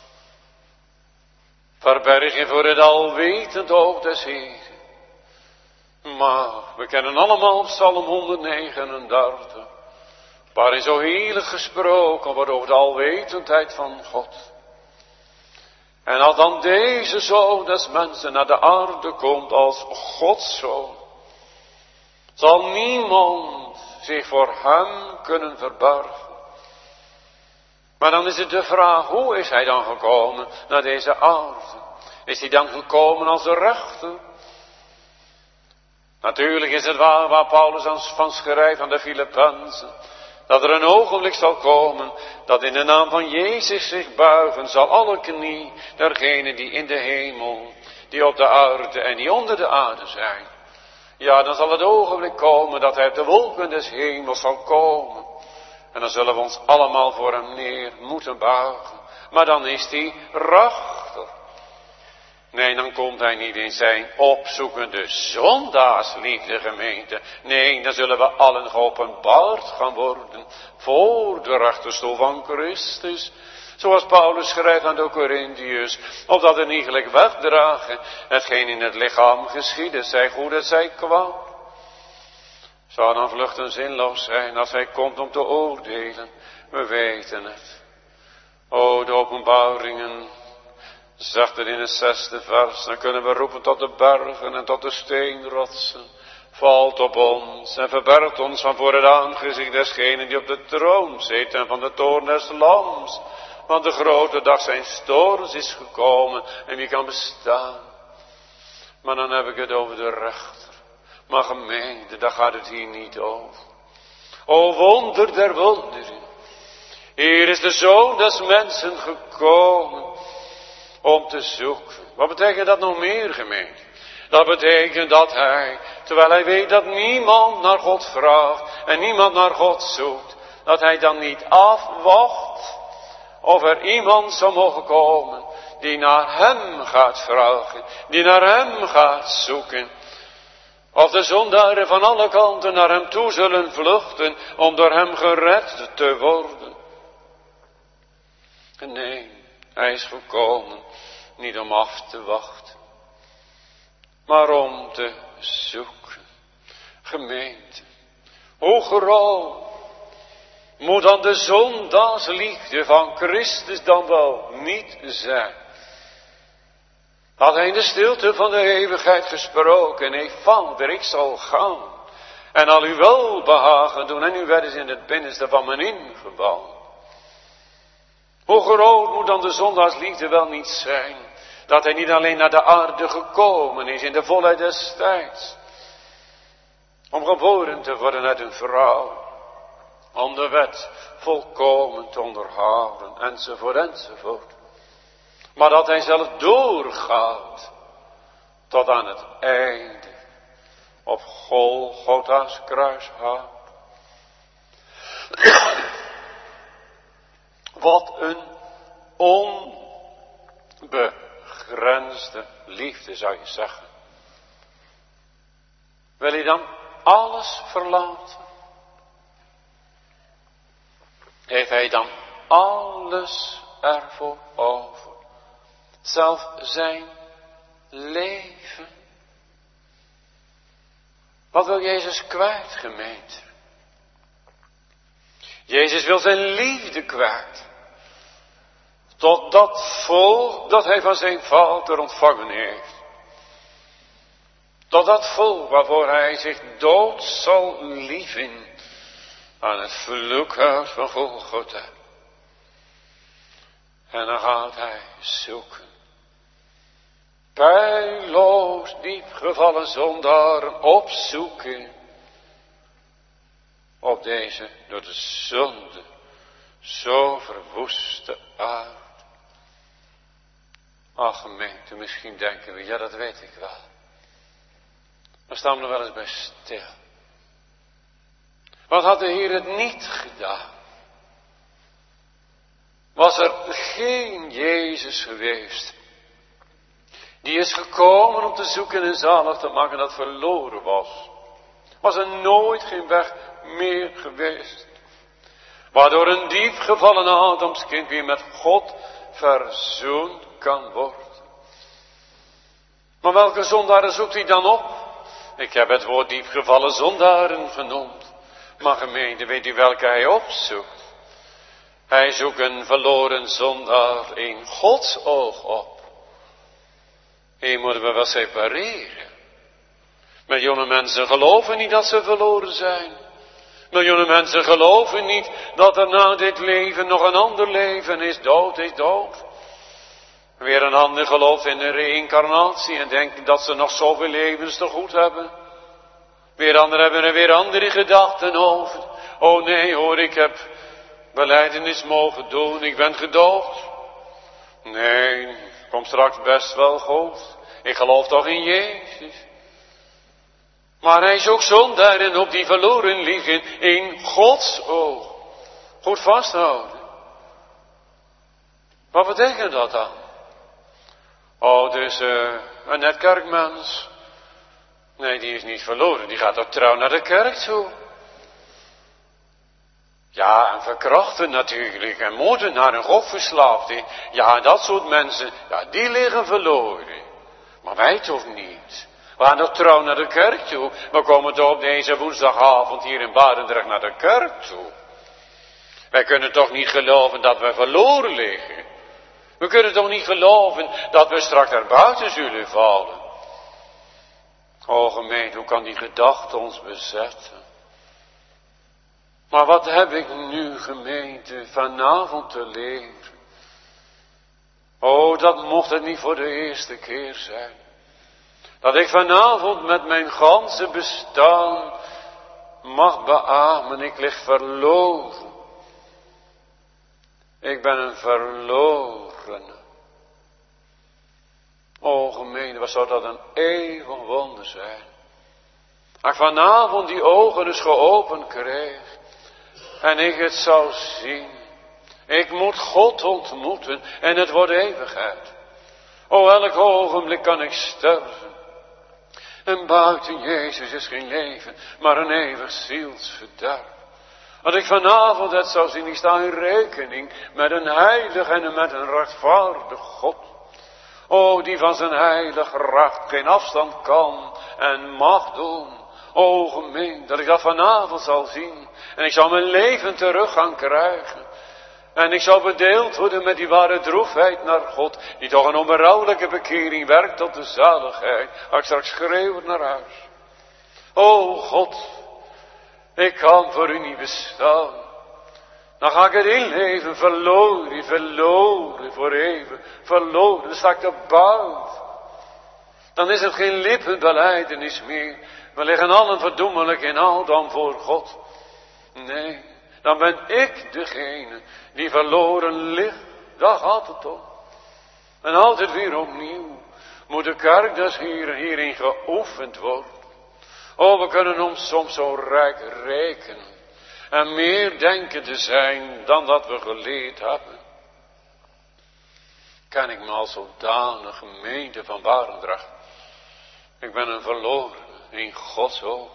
Verbergen voor het alwetend oog des Heeren. Maar we kennen allemaal Psalm 139. Waarin zo heerlijk gesproken wordt over de alwetendheid van God. En als dan deze Zoon des Mensen naar de aarde komt als Gods Zoon, zal niemand zich voor hem kunnen verbergen. Maar dan is het de vraag, hoe is hij dan gekomen naar deze aarde? Is hij dan gekomen als de rechter? Natuurlijk is het waar Paulus van schrijft aan de Filippenzen. Dat er een ogenblik zal komen, dat in de naam van Jezus zich buigen zal alle knie, dergenen die in de hemel, die op de aarde en die onder de aarde zijn. Ja, dan zal het ogenblik komen dat hij uit de wolken des hemels zal komen. En dan zullen we ons allemaal voor hem neer moeten buigen. Maar dan is hij rachtig. Nee, dan komt hij niet in zijn opzoekende zondaarsliefde, gemeente. Nee, dan zullen we allen geopenbaard gaan worden voor de rechterstoel van Christus. Zoals Paulus schrijft aan de Corinthiërs, opdat het niet gelijk wegdragen, hetgeen in het lichaam geschieden, zij goed, het zij kwaad. Zou dan vluchten zinloos zijn als hij komt om te oordelen? We weten het. O, de openbaringen, zegt het in het 6e vers, dan kunnen we roepen tot de bergen en tot de steenrotsen. Valt op ons en verbergt ons van voor het aangezicht desgenen die op de troon zit en van de toorn des lams. Want de grote dag zijn toorns is gekomen en wie kan bestaan? Maar dan heb ik het over de rechter. Maar gemeente, daar gaat het hier niet over. O wonder der wonderen. Hier is de Zoon des mensen gekomen om te zoeken. Wat betekent dat nog meer, gemeente? Dat betekent dat hij, terwijl hij weet dat niemand naar God vraagt en niemand naar God zoekt, dat hij dan niet afwacht of er iemand zou mogen komen die naar hem gaat vragen, die naar hem gaat zoeken. Of de zondaren van alle kanten naar hem toe zullen vluchten om door hem gered te worden. Nee, hij is gekomen niet om af te wachten, maar om te zoeken. Gemeente, hoe groot moet dan de zondaarsliefde van Christus dan wel niet zijn? Had hij in de stilte van de eeuwigheid gesproken, nee, Vader, ik zal gaan en al uw welbehagen doen en u werd in het binnenste van mijn ingebouwd. Hoe groot moet dan de zondaarsliefde wel niet zijn, dat hij niet alleen naar de aarde gekomen is in de volheid des tijds, om geboren te worden uit een vrouw, om de wet volkomen te onderhouden, enzovoort, enzovoort. Maar dat hij zelf doorgaat tot aan het einde op Golgotha's kruishout. Wat een onbegrensde liefde, zou je zeggen. Wil je dan alles verlaten? Heeft hij dan alles ervoor over? Zelf zijn leven. Wat wil Jezus kwijt, gemeente? Jezus wil zijn liefde kwijt. Tot dat volk dat hij van zijn vader ontvangen heeft. Tot dat volk waarvoor hij zich dood zal lieven aan het vloekhuis van Golgotha. En dan gaat hij zoeken. Pijloos diep gevallen zondaren opzoeken. Op deze door de zonde zo verwoeste aarde. Ach gemeente, misschien denken we, ja dat weet ik wel. Maar staan we er wel eens bij stil. Wat had de Heer het niet gedaan? Was er geen Jezus geweest, die is gekomen om te zoeken en zalig te maken dat verloren was. Was er nooit geen weg meer geweest, waardoor een diep gevallen Adamskind weer met God verzoend kan worden. Maar welke zondaren zoekt hij dan op? Ik heb het woord diep gevallen zondaren genoemd. Maar gemeente, weet u welke hij opzoekt? Hij zoekt een verloren zondaar in Gods oog op. Hier moeten we wel separeren. Miljoenen mensen geloven niet dat ze verloren zijn. Miljoenen mensen geloven niet dat er na dit leven nog een ander leven is. Dood is dood. Weer een ander gelooft in de reïncarnatie en denkt dat ze nog zoveel levens te goed hebben. Weer anderen hebben er weer andere gedachten over. Oh nee hoor, ik heb belijdenis mogen doen, ik ben gedoopt. Nee, komt straks best wel goed. Ik geloof toch in Jezus. Maar hij is ook zondaar en op die verloren liggen in Gods oog. Goed vasthouden. Wat betekent dat dan? Oh, dus een net kerkmens. Nee, die is niet verloren. Die gaat ook trouw naar de kerk toe. Ja, en verkrachten natuurlijk. En moordenaar en godverslaafde. Ja, dat soort mensen. Ja, die liggen verloren. Maar wij toch niet. We gaan toch trouw naar de kerk toe. We komen toch op deze woensdagavond hier in Barendrecht naar de kerk toe. Wij kunnen toch niet geloven dat we verloren liggen. We kunnen toch niet geloven dat we straks naar buiten zullen vallen. O gemeente, hoe kan die gedachte ons bezetten? Maar wat heb ik nu, gemeente, vanavond te leren? Oh, dat mocht het niet voor de eerste keer zijn. Dat ik vanavond met mijn ganse bestaan mag beamen, ik lig verloren. Ik ben een verlorene. O gemeente, wat zou dat een eeuwig wonder zijn. Als ik vanavond die ogen dus geopend kreeg. En ik het zou zien. Ik moet God ontmoeten en het wordt eeuwigheid. O, elk ogenblik kan ik sterven. En buiten Jezus is geen leven, maar een eeuwig zielsverderf. Als ik vanavond het zou zien, ik sta in rekening met een heilig en met een rechtvaardig God. O, die van zijn heilig recht geen afstand kan en mag doen. O, gemeente, dat ik dat vanavond zal zien. En ik zal mijn leven terug gaan krijgen. En ik zal bedeeld worden met die ware droefheid naar God. Die toch een onberouwelijke bekering werkt tot de zaligheid. Als ik straks schreeuw naar huis. O God, ik kan voor u niet bestaan. Dan ga ik erin leven, verloren voor even. Verloren, dan sta ik te buiten. Dan is het geen lippenbelijdenis meer. We liggen allen verdoemelijk in al dan voor God. Nee, dan ben ik degene die verloren ligt. Daar gaat het om. En altijd weer opnieuw moet de kerk dus hierin geoefend worden. Oh, we kunnen ons soms zo rijk rekenen. En meer denken te zijn dan dat we geleerd hebben. Ken ik me als zodanig gemeente van Barendrecht. Ik ben een verloren in Gods oog.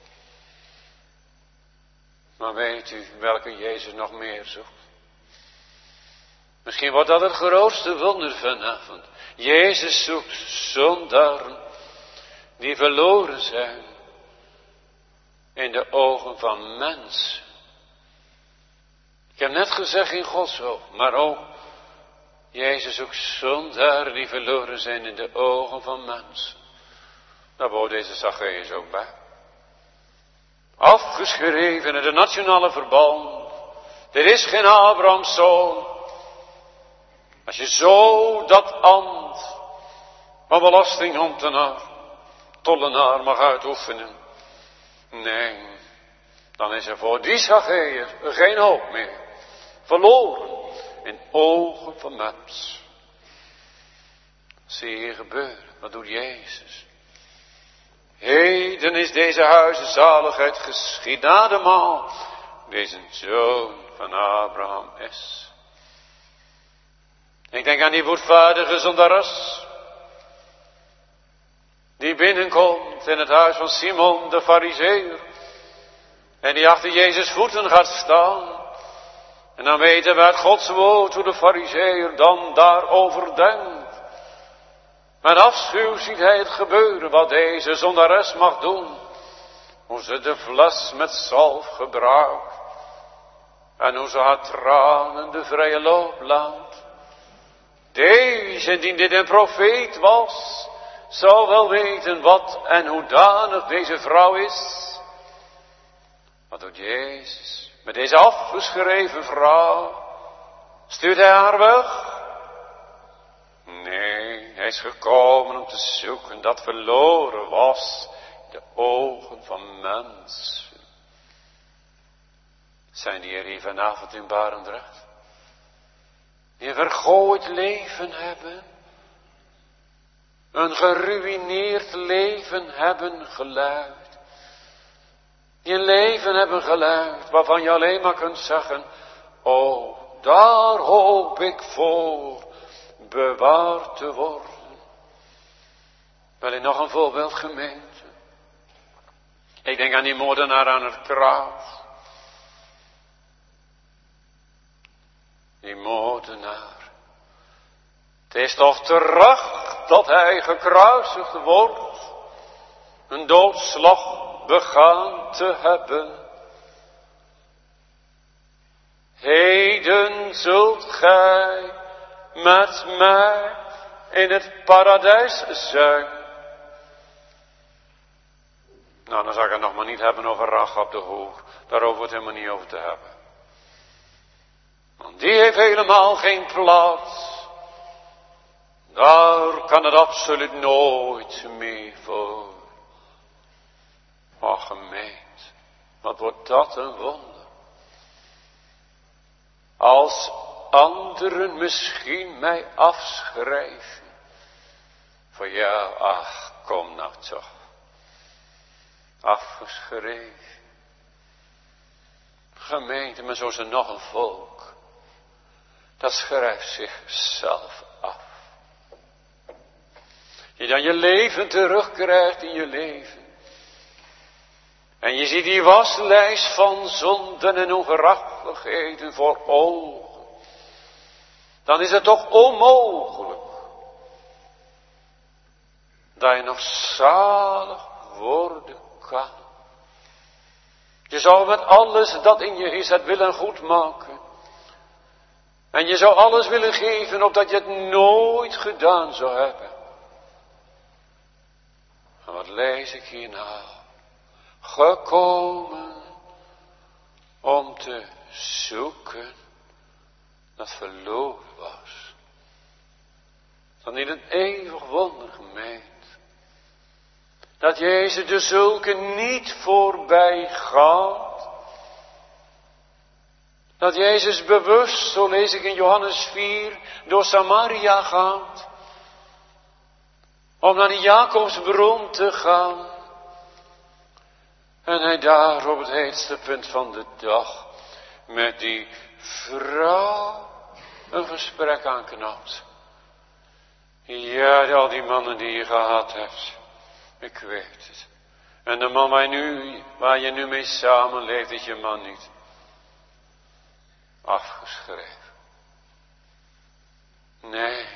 Maar weet u welke Jezus nog meer zoekt? Misschien wordt dat het grootste wonder vanavond. Jezus zoekt zondaren die verloren zijn in de ogen van mensen. Ik heb net gezegd in Gods oog, maar ook Jezus zoekt zondaren die verloren zijn in de ogen van mensen. Daar wordt deze Zacchaeus ook bij. Afgeschreven in de nationale verband. Er is geen Abrahams zoon. Als je zo dat ambt van belastingambtenaar, tollenaar mag uitoefenen. Nee, dan is er voor die Zacchaeus geen hoop meer. Verloren in ogen van mens. Zie je gebeuren, wat doet Jezus? Heden is deze huizen zaligheid geschied na de maal, deze zoon van Abraham is. Ik denk aan die boetvaardige zondares, die binnenkomt in het huis van Simon de Farizeeër, en die achter Jezus voeten gaat staan. En dan weten we uit Gods woord hoe de Farizeeër dan daarover denkt. Met afschuw ziet hij het gebeuren wat deze zondares mag doen. Hoe ze de fles met zalf gebruikt. En hoe ze haar tranen de vrije loop laat. Deze, die dit een profeet was, zou wel weten wat en hoedanig deze vrouw is. Wat doet Jezus met deze afgeschreven vrouw? Stuurt hij haar weg? Nee, hij is gekomen om te zoeken dat verloren was in de ogen van mensen. Zijn die er hier vanavond in Barendrecht? Die een vergooid leven hebben. Een geruïneerd leven hebben geleid. Die een leven hebben geleid waarvan je alleen maar kunt zeggen, oh, daar hoop ik voor bewaard te worden. Wil je nog een voorbeeld, gemeente? Ik denk aan die moordenaar aan het kruis. Die moordenaar. Het is toch terug dat hij gekruisigd wordt. Een doodslag begaan te hebben. Heden zult gij met mij in het paradijs zijn. Nou, dan zou ik het nog maar niet hebben over Rachab de hoer. Daar hoeven we het helemaal niet over te hebben. Want die heeft helemaal geen plaats. Daar kan het absoluut nooit meer voor. Och, gemeente, wat wordt dat een wonder. Als anderen misschien mij afschrijven. Voor jou, ach, kom nou toch. Afgeschreven. Gemeente, maar zo is er nog een volk. Dat schrijft zichzelf af. Je dan je leven terugkrijgt in je leven. En je ziet die waslijst van zonden en ongerachtigheden voor ogen. Dan is het toch onmogelijk. Dat je nog zalig worden kan. Je zou met alles dat in je is het willen goedmaken. En je zou alles willen geven opdat je het nooit gedaan zou hebben. En wat lees ik hier nou? Gekomen om te zoeken dat verloren was. Dan niet een eeuwig wonder, gemeente. Dat Jezus de zulke niet voorbij gaat. Dat Jezus bewust, zo lees ik in Johannes 4, door Samaria gaat. Om naar die Jacobsbron te gaan. En hij daar op het heetste punt van de dag met die vrouw een gesprek aanknapt. Ja, al die mannen die je gehad hebt. Ik weet het. En de man waar je nu mee samenleeft, is je man niet. Afgeschreven. Nee.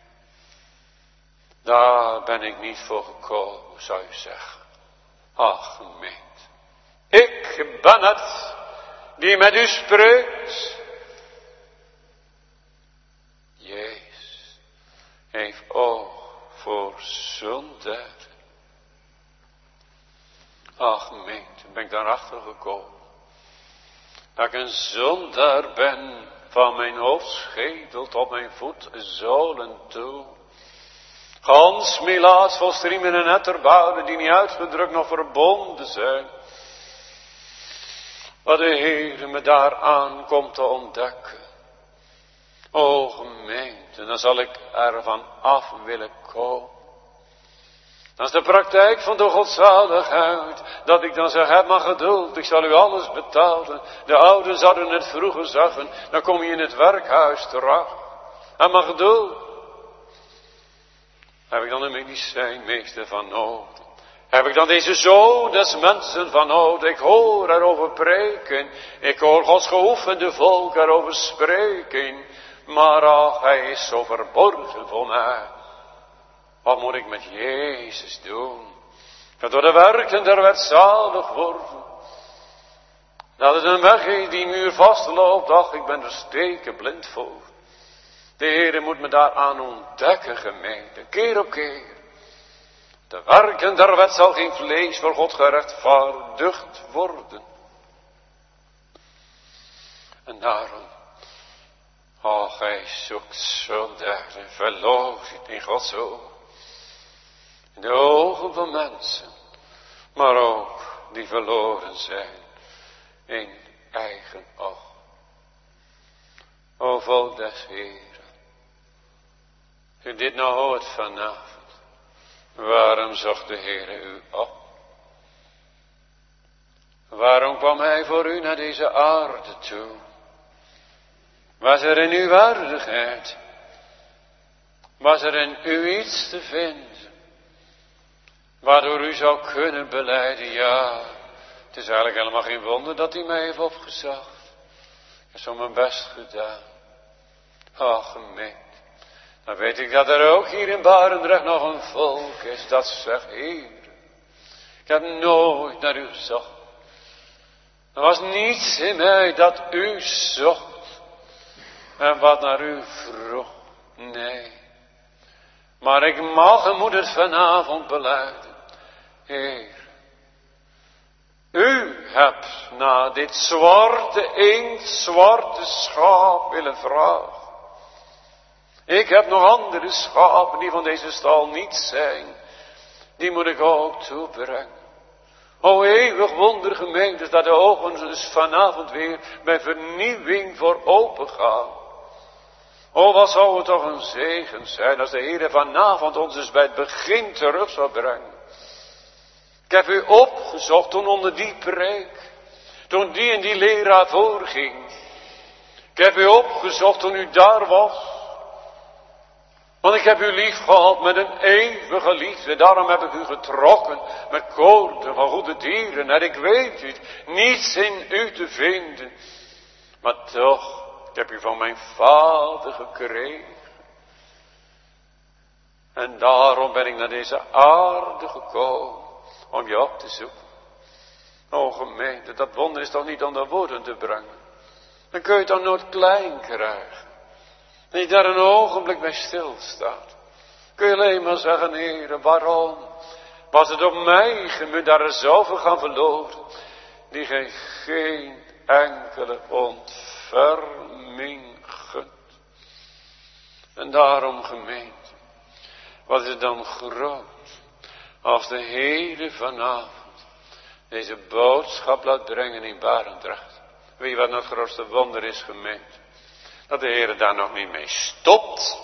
Daar ben ik niet voor gekomen, zou je zeggen. Ach, gemeente. Ik ben het die met u spreekt. Jezus heeft oog voor zonde. Ach, gemeente, ben ik daarachter gekomen. Dat ik een zondaar ben van mijn hoofdschedel tot mijn voetzolen toe. Gans melaats vol striemen en etterbouden die niet uitgedrukt nog verbonden zijn. Wat de Heer me daaraan komt te ontdekken. O gemeente, dan zal ik ervan af willen komen. Dat is de praktijk van de godzaligheid. Dat ik dan zeg, heb maar geduld, ik zal u alles betalen. De ouderen zouden het vroeger zeggen, dan kom je in het werkhuis terug. Heb maar geduld. Heb ik dan een medicijnmeester van nood? Heb ik dan deze zoon des mensen van nood? Ik hoor erover preken. Ik hoor Gods geoefende volk erover spreken. Maar ach, hij is zo verborgen voor mij. Wat moet ik met Jezus doen? Dat door de werken der wet zalig worden. Dat het een weg is die muur vastloopt. Ach, ik ben er steken blind voor. De Heere moet me daaraan ontdekken, gemeente, keer op keer. De werken der wet zal geen vlees voor God gerechtvaardigd worden. En daarom, gij zoekt zondaar en verloochent in Gods ogen. In de ogen van mensen, maar ook die verloren zijn in eigen oog. O volk des Heeren, als u dit nou hoort vanavond, waarom zocht de Heere u op? Waarom kwam hij voor u naar deze aarde toe? Was er in uw waardigheid? Was er in u iets te vinden? Waardoor u zou kunnen belijden, ja, het is eigenlijk helemaal geen wonder dat hij mij heeft opgezocht. Ik heb zo mijn best gedaan. Gemeente, dan weet ik dat er ook hier in Barendrecht nog een volk is dat zegt, Heer, ik heb nooit naar u gezocht. Er was niets in mij dat u zocht en wat naar u vroeg. Nee, maar ik mag en moet het vanavond belijden. Heer, u hebt naar dit zwarte inktzwarte schaap willen vragen. Ik heb nog andere schapen die van deze stal niet zijn. Die moet ik ook toebrengen. O eeuwig wonder gemeentes, dat de ogen dus vanavond weer bij vernieuwing voor open gaan. O wat zou het toch een zegen zijn als de Heer vanavond ons dus bij het begin terug zou brengen. Ik heb u opgezocht toen onder die preek, toen die en die leraar voorging. Ik heb u opgezocht toen u daar was. Want ik heb u lief gehad met een eeuwige liefde. Daarom heb ik u getrokken met koorden van goede dieren. En ik weet het, niets in u te vinden. Maar toch, ik heb u van mijn Vader gekregen. En daarom ben ik naar deze aarde gekomen. Om je op te zoeken. O gemeente, dat wonder is toch niet onder woorden te brengen. Dan kun je het dan nooit klein krijgen. En je daar een ogenblik bij stilstaat. Kun je alleen maar zeggen, Heere, waarom? Was het op mij gemunt dat er zoveel gaan verloren. Die geen enkele ontferming gunt. En daarom gemeente. Wat is het dan groot. Als de Heere vanavond deze boodschap laat brengen in Barendrecht. Weet je wat nou het grootste wonder is gemeente? Dat de Heere daar nog niet mee stopt.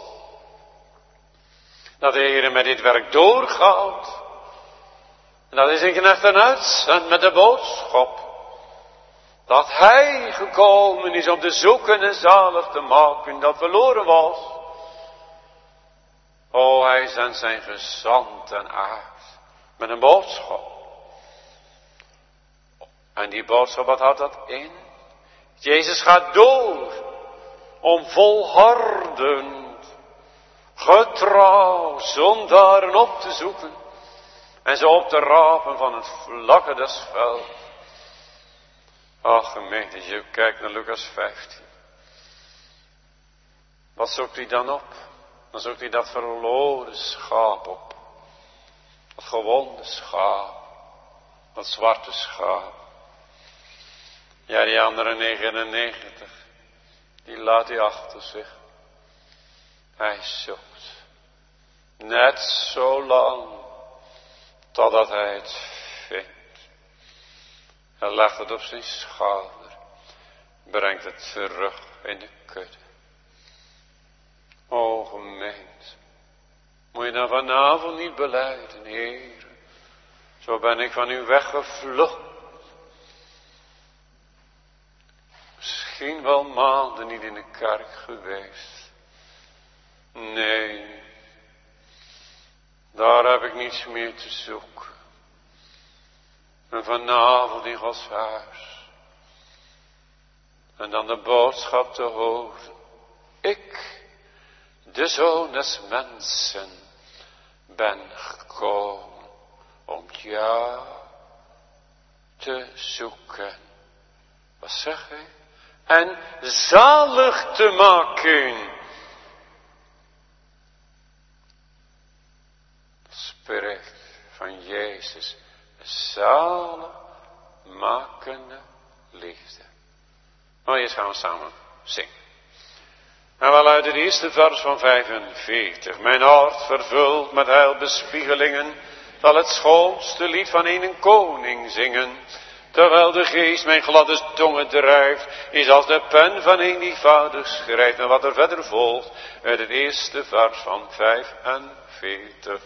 Dat de Heere met dit werk doorgaat. En dat is een knecht en uitzendt met de boodschap. Dat hij gekomen is om te zoeken en zalig te maken dat verloren was. O, hij zendt zijn gezant en aard. Met een boodschap. En die boodschap, wat houdt dat in? Jezus gaat door. Om volhardend, getrouw, zondaren op te zoeken. En ze op te rapen van het vlakke des velds. Ach gemeente, als je kijkt naar Lucas 15. Wat zoekt hij dan op? Dan zoekt hij dat verloren schaap op. Dat gewonde schaap. Dat zwarte schaap. Ja, die andere 99. Die laat hij achter zich. Hij zoekt. Net zo lang. Totdat hij het vindt. Hij legt het op zijn schouder. Brengt het terug in de kudde. O gemeente. Moet je dan vanavond niet belijden, Heer. Zo ben ik van u weggevlucht. Misschien wel maanden niet in de kerk geweest. Nee. Daar heb ik niets meer te zoeken. En vanavond in Gods huis. En dan de boodschap te horen. Ik, de Zoon des mensen, ben gekomen om jou te zoeken. Wat zeg hij? En zalig te maken. Dat spreekt van Jezus, zaligmakende liefde. Maar eerst gaan we samen zingen. En wel uit het eerste vers van 45. Mijn hart vervuld met heilbespiegelingen, zal het schoonste lied van een koning zingen. terwijl de geest mijn gladde tongen drijft, is als de pen van een die vader schrijft. En wat er verder volgt, uit het eerste vers van 45.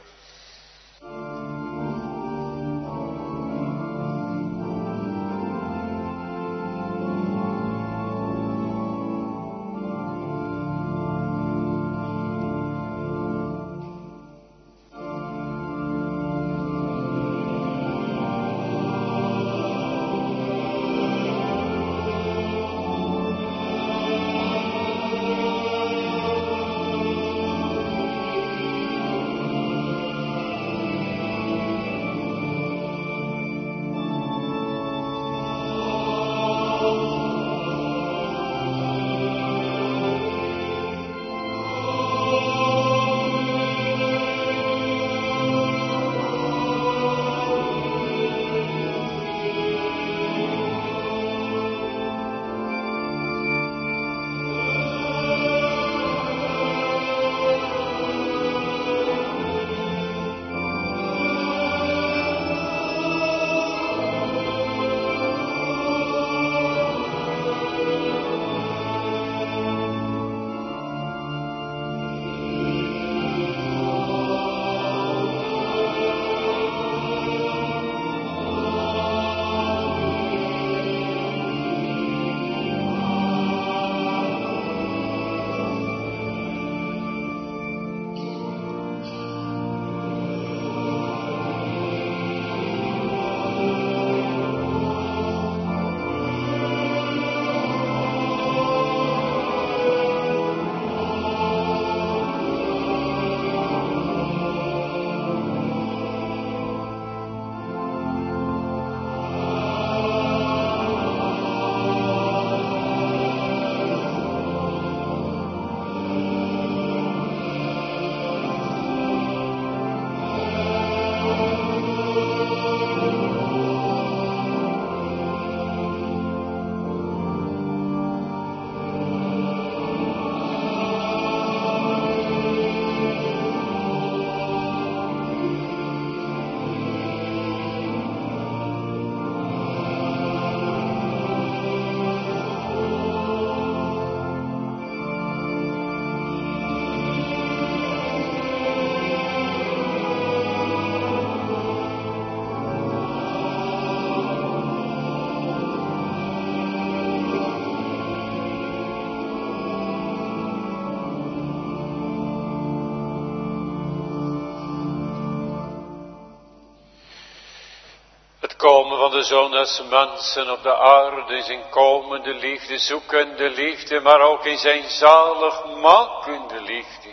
Komen van de Zoon des mensen op de aarde is in komende liefde, zoekende liefde, maar ook in zijn zaligmakende liefde.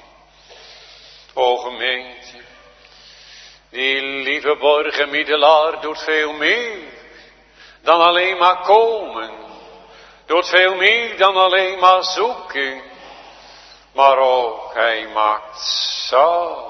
O gemeente, die lieve borgenmiddelaar doet veel meer dan alleen maar komen, doet veel meer dan alleen maar zoeken, maar ook hij maakt zalig.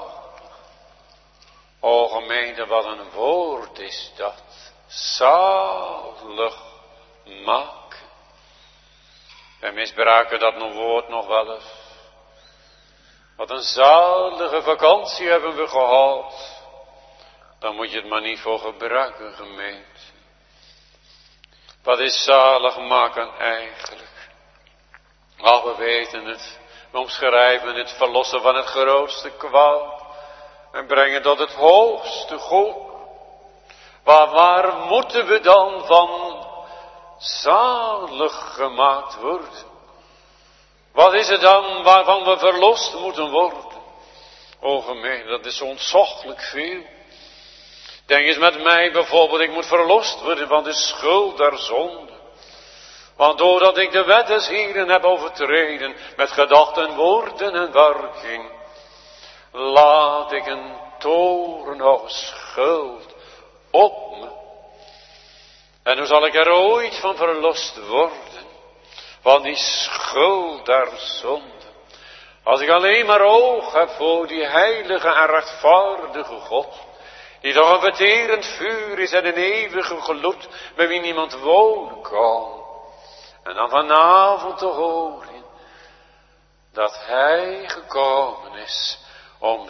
O gemeente, wat een woord is dat. Zalig maken. Wij misbruiken dat woord nog wel eens. Wat een zalige vakantie hebben we gehad. Dan moet je het maar niet voor gebruiken, gemeente. Wat is zalig maken eigenlijk? Al we weten het. We omschrijven het verlossen van het grootste kwaad. En brengen tot het hoogste goed. Waar moeten we dan van zalig gemaakt worden? Wat is het dan waarvan we verlost moeten worden? O gemeente, dat is ontzaglijk veel. Denk eens met mij bijvoorbeeld, ik moet verlost worden van de schuld der zonde. Want doordat ik de wet des Heeren heb overtreden, met gedachten, woorden en werking, laat ik een torenhoge schuld op me. En hoe zal ik er ooit van verlost worden? Van die schuld der zonde. Als ik alleen maar oog heb voor die heilige en rechtvaardige God. Die toch een verterend vuur is en een eeuwige gloed met wie niemand wonen kan. En dan vanavond te horen dat hij gekomen is om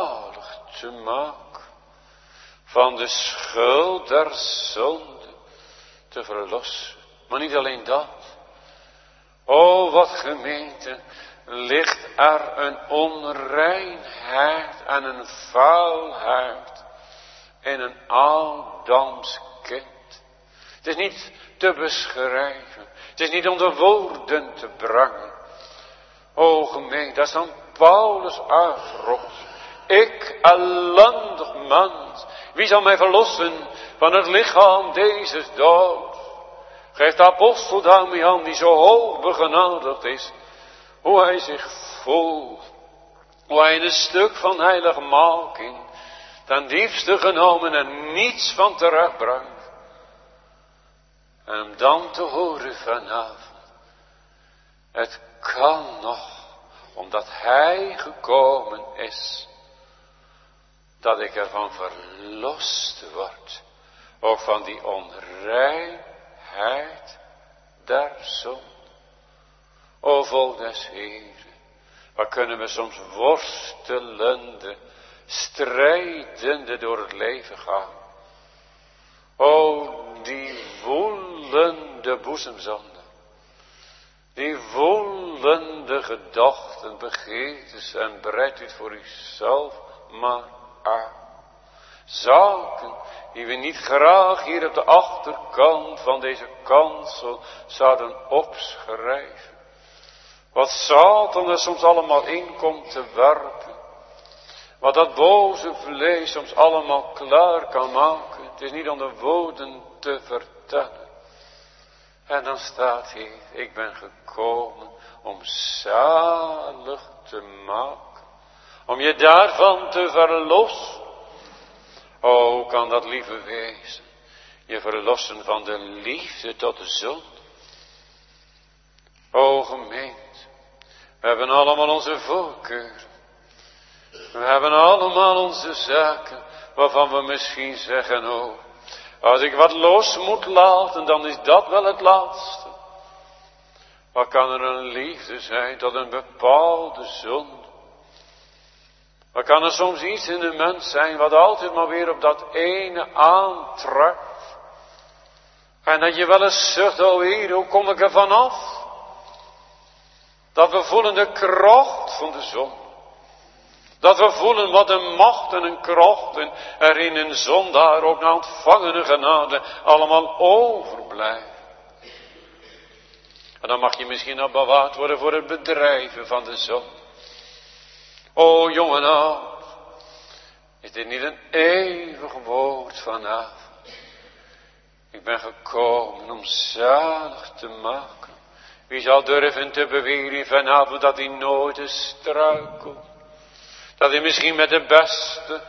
zalig te maken van de schuld der zonde. te verlossen. Maar niet alleen dat. O, wat gemeente, ligt er een onreinheid en een vuilheid in een Adams kind. Het is niet te beschrijven. Het is niet onder woorden te brengen. O gemeente, dat is dan Paulus uitroept. Ik, ellendig mens, wie zal mij verlossen van het lichaam deze dood? Geeft de apostel daarmee aan, die zo hoog begenadigd is, hoe hij zich voelt. Hoe hij in een stuk van heiligmaking ten diepste genomen en niets van terechtbrengt. En hem dan te horen vanavond. Het kan nog, omdat hij gekomen is, dat ik ervan verlost word. Ook van die onreinheid der zonde. O volk des Heeren, waar kunnen we soms worstelende, strijdende door het leven gaan. O die woelende boezemzonde. Die woelende gedachten, begeertes en breidt u het voor uzelf maar aan. Zaken die we niet graag hier op de achterkant van deze kansel zouden opschrijven. Wat Satan er soms allemaal in komt te werpen. Wat dat boze vlees soms allemaal klaar kan maken. Het is niet onder woorden te vertellen. En dan staat hier, ik ben gekomen om zalig te maken. Om je daarvan te verlossen. O, kan dat lieve wezen. Je verlossen van de liefde tot de zonde. O gemeente. We hebben allemaal onze voorkeuren. We hebben allemaal onze zaken. Waarvan we misschien zeggen, oh. Als ik wat los moet laten, dan is dat wel het laatste. Wat kan er een liefde zijn tot een bepaalde zonde? Wat kan er soms iets in de mens zijn wat altijd maar weer op dat ene aantrekt? En dat je wel eens zegt, oh Heer, hoe kom ik er vanaf? Dat we voelen de kracht van de zonde. Dat we voelen wat een macht en een kracht er in een zondaar ook na ontvangene genade allemaal overblijven. En dan mag je misschien nog bewaard worden voor het bedrijven van de zonde. O jong en oud, is dit niet een eeuwig woord vanavond? Ik ben gekomen om zalig te maken. Wie zal durven te beweren vanavond dat hij nooit is struikelt? Dat hij misschien met de beste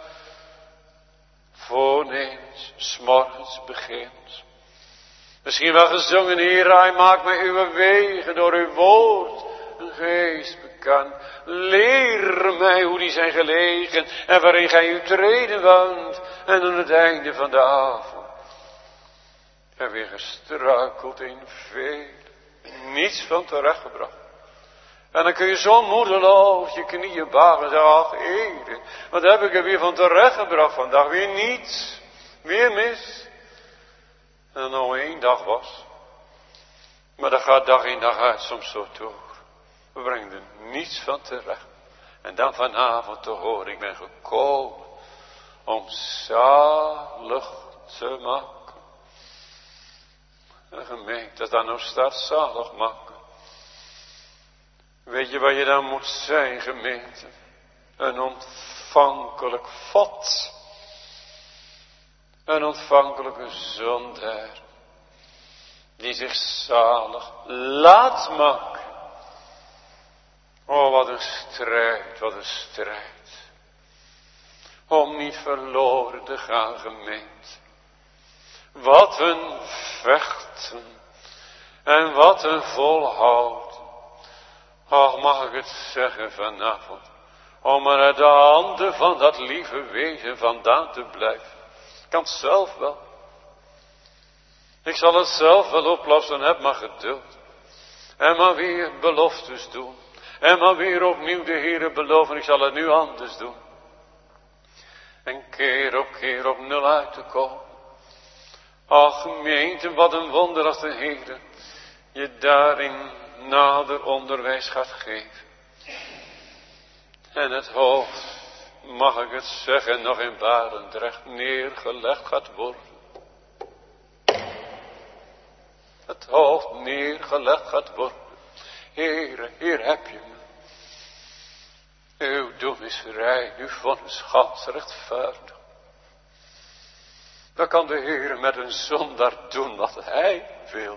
voornemens 's morgens begint. Misschien wel gezongen, Heer, hij maakt mij uw wegen door uw woord een geest bekend. Leer mij hoe die zijn gelegen en waarin gij uw treden woont. En aan het einde van de avond heb weer gestruikeld in veel, niets van terechtgebracht. En dan kun je zo moedeloos je knieën buigen en zeggen, ach Heer, wat heb ik er weer van terechtgebracht vandaag? Weer niets, weer mis. En nog 1 dag was. Maar dat gaat dag in dag uit soms zo door. We brengen er niets van terecht. En dan vanavond te horen, ik ben gekomen om zalig te maken. En gemeente, dat dan nou staat zalig maken. Weet je waar je dan moet zijn, gemeente? Een ontvankelijk vat. Een ontvankelijke zondaar. Die zich zalig laat maken. Oh, wat een strijd, wat een strijd. Om niet verloren te gaan, gemeente. Wat een vechten. En wat een volhouden. Och, mag ik het zeggen vanavond. Om er uit de handen van dat lieve wezen vandaan te blijven. Ik kan het zelf wel. Ik zal het zelf wel oplossen, heb maar geduld. En maar weer beloftes doen. En maar weer opnieuw de Heere beloven, ik zal het nu anders doen. En keer op nul uit te komen. Ach gemeente, wat een wonder als de Heer je daarin nader onderwijs gaat geven. En het hoofd, mag ik het zeggen, nog in Barendrecht neergelegd gaat worden. Het hoofd neergelegd gaat worden. Heere, hier heb je me. Uw doen is vrij, uw vonnis gans rechtvaardig. Dan kan de Heer met een zondaar doen wat hij wil.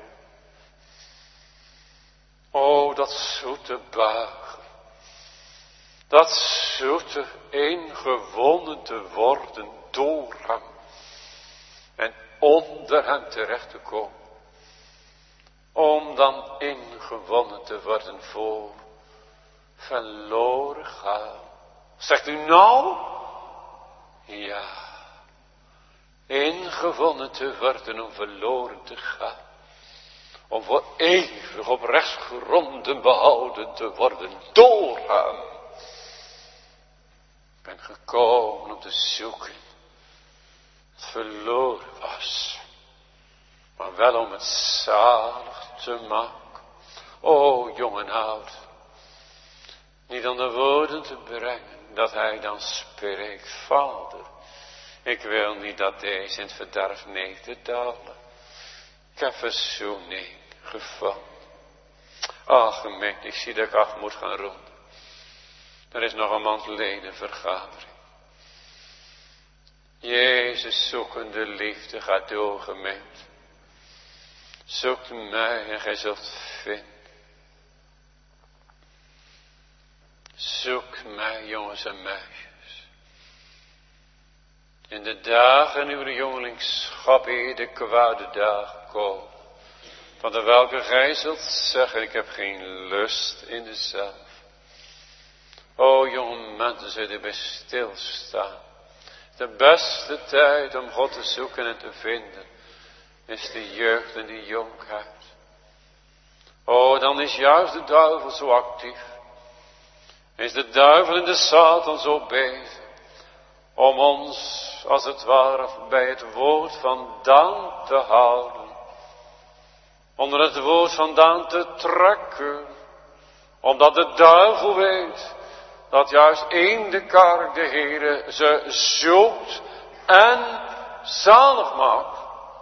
O, dat zoete buigen. Dat zoete ingewonnen te worden door hem. En onder hem terecht te komen. Om dan ingewonnen te worden voor verloren gaan. Zegt u nou? Ja. Ingewonnen te worden om verloren te gaan. Om voor eeuwig op rechtsgronden behouden te worden door hem. Ik ben gekomen om te zoeken. Het verloren was. Maar wel om het zalig te maken. O jong en oud. Niet aan de woorden te brengen. Dat hij dan spreekt. Vader. Ik wil niet dat deze in het verderf nederdalen. Ik heb verzoening gevonden. Ach gemeente, ik zie dat ik af moet gaan ronden. Er is nog een maandleden vergadering. Jezus zoekende liefde gaat door gemeente. Zoekt mij en gij zult vinden. Zoek mij jongens en meisjes. In de dagen uw jongelingschap eer de kwade dagen komen. Van de welke gij zult zeggen, ik heb geen lust in de zelf. O jonge mensen, zult u bij stilstaan. De beste tijd om God te zoeken en te vinden, is de jeugd en de jonkheid. O, dan is juist de duivel zo actief. Is de duivel en de Satan zo bezig. Om ons, als het ware, bij het woord vandaan te houden. Onder het woord vandaan te trekken. Omdat de duivel weet, dat juist in de kerk de Heere ze zoekt en zalig maakt.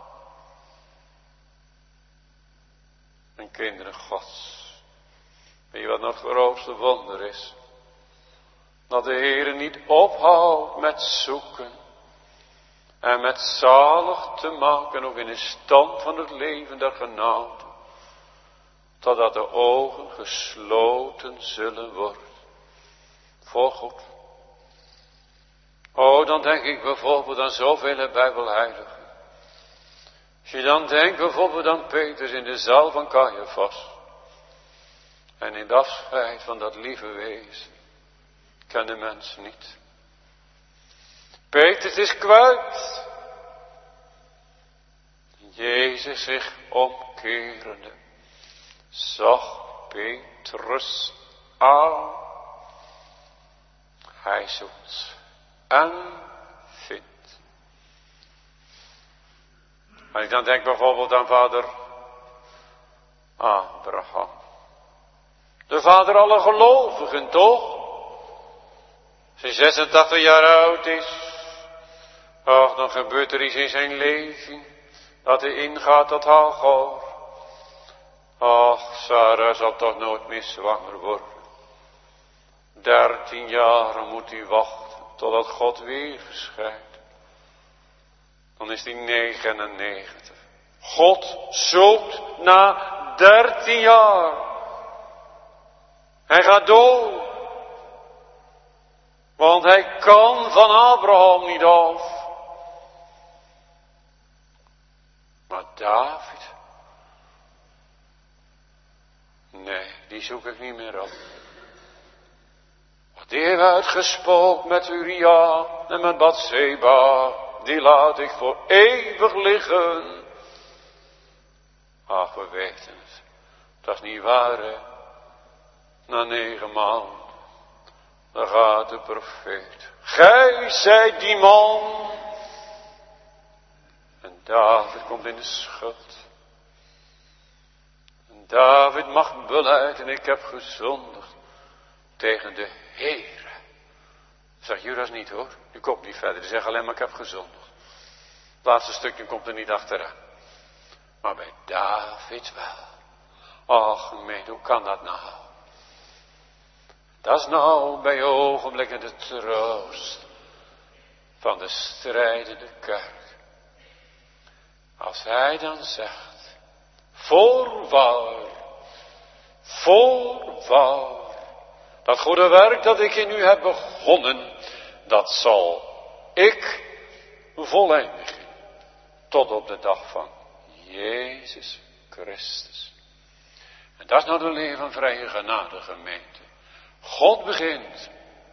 En kinderen Gods, weet je wat nog het grootste wonder is? Dat de Heere niet ophoudt met zoeken en met zalig te maken, ook in de stand van het leven der genade, totdat de ogen gesloten zullen worden. Voor God. Oh, dan denk ik bijvoorbeeld aan zoveel Bijbelheiligen. Als je dan denkt bijvoorbeeld aan Petrus in de zaal van Caiaphas. En in het afscheid van dat lieve wezen. Ken de mens niet. Petrus is kwijt. Jezus zich omkerende. Zag Petrus aan. Hij zoekt en vindt. Als ik dan denk bijvoorbeeld aan vader Abraham. De vader aller gelovigen, toch? Als hij 86 jaar oud is. Ach, dan gebeurt er iets in zijn leven. Dat hij ingaat tot Hagar. Ach, Sarah zal toch nooit meer zwanger worden. 13 jaar moet hij wachten totdat God weer verschijnt. Dan is hij 99. God zoekt na 13 jaar. Hij gaat door. Want hij kan van Abraham niet af. Maar David. Nee, die zoek ik niet meer op. Die heeft uitgesproken met Uria en met Bathseba, die laat ik voor eeuwig liggen. Ach, we weten het. Dat is niet waar, hè. Na 9 maanden, dan gaat de profeet. Gij zijt die man. En David komt in de schuld. En David mag belijden, ik heb gezondigd tegen de Heere. Zegt Judas niet hoor, die komt niet verder, die zegt alleen maar ik heb gezondigd. Het laatste stukje komt er niet achteraan. Maar bij David wel. Och gemeente, hoe kan dat nou? Dat is nou bij ogenblikken de troost van de strijdende kerk. Als hij dan zegt, voorwaar, dat goede werk dat ik in u heb begonnen, dat zal ik voleindigen tot op de dag van Jezus Christus. En dat is nou de leer van vrije genade, gemeente. God begint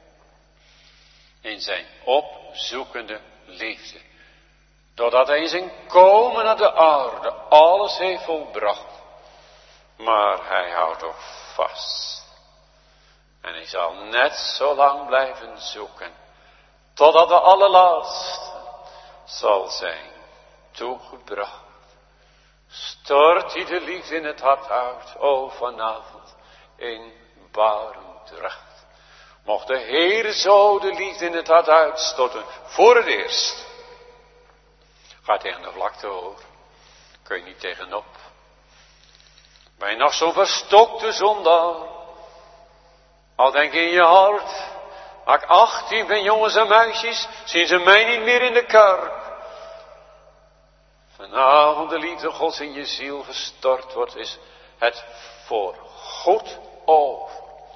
in zijn opzoekende liefde. Doordat hij in zijn komen naar de aarde alles heeft volbracht. Maar hij houdt toch vast. En hij zal net zo lang blijven zoeken. Totdat de allerlaatste zal zijn toegebracht. Stort hij de liefde in het hart uit. O vanavond in Barendrecht. Mocht de Heer zo de liefde in het hart uitstorten. Voor het eerst. Ga tegen de vlakte hoor. Kun je niet tegenop. Ben je nog zo'n verstokte zondaar. Al denk je in je hart. Als ik 18 ben, jongens en meisjes. Zien ze mij niet meer in de kerk. Vanavond de liefde Gods in je ziel gestort wordt. Is het voor goed over.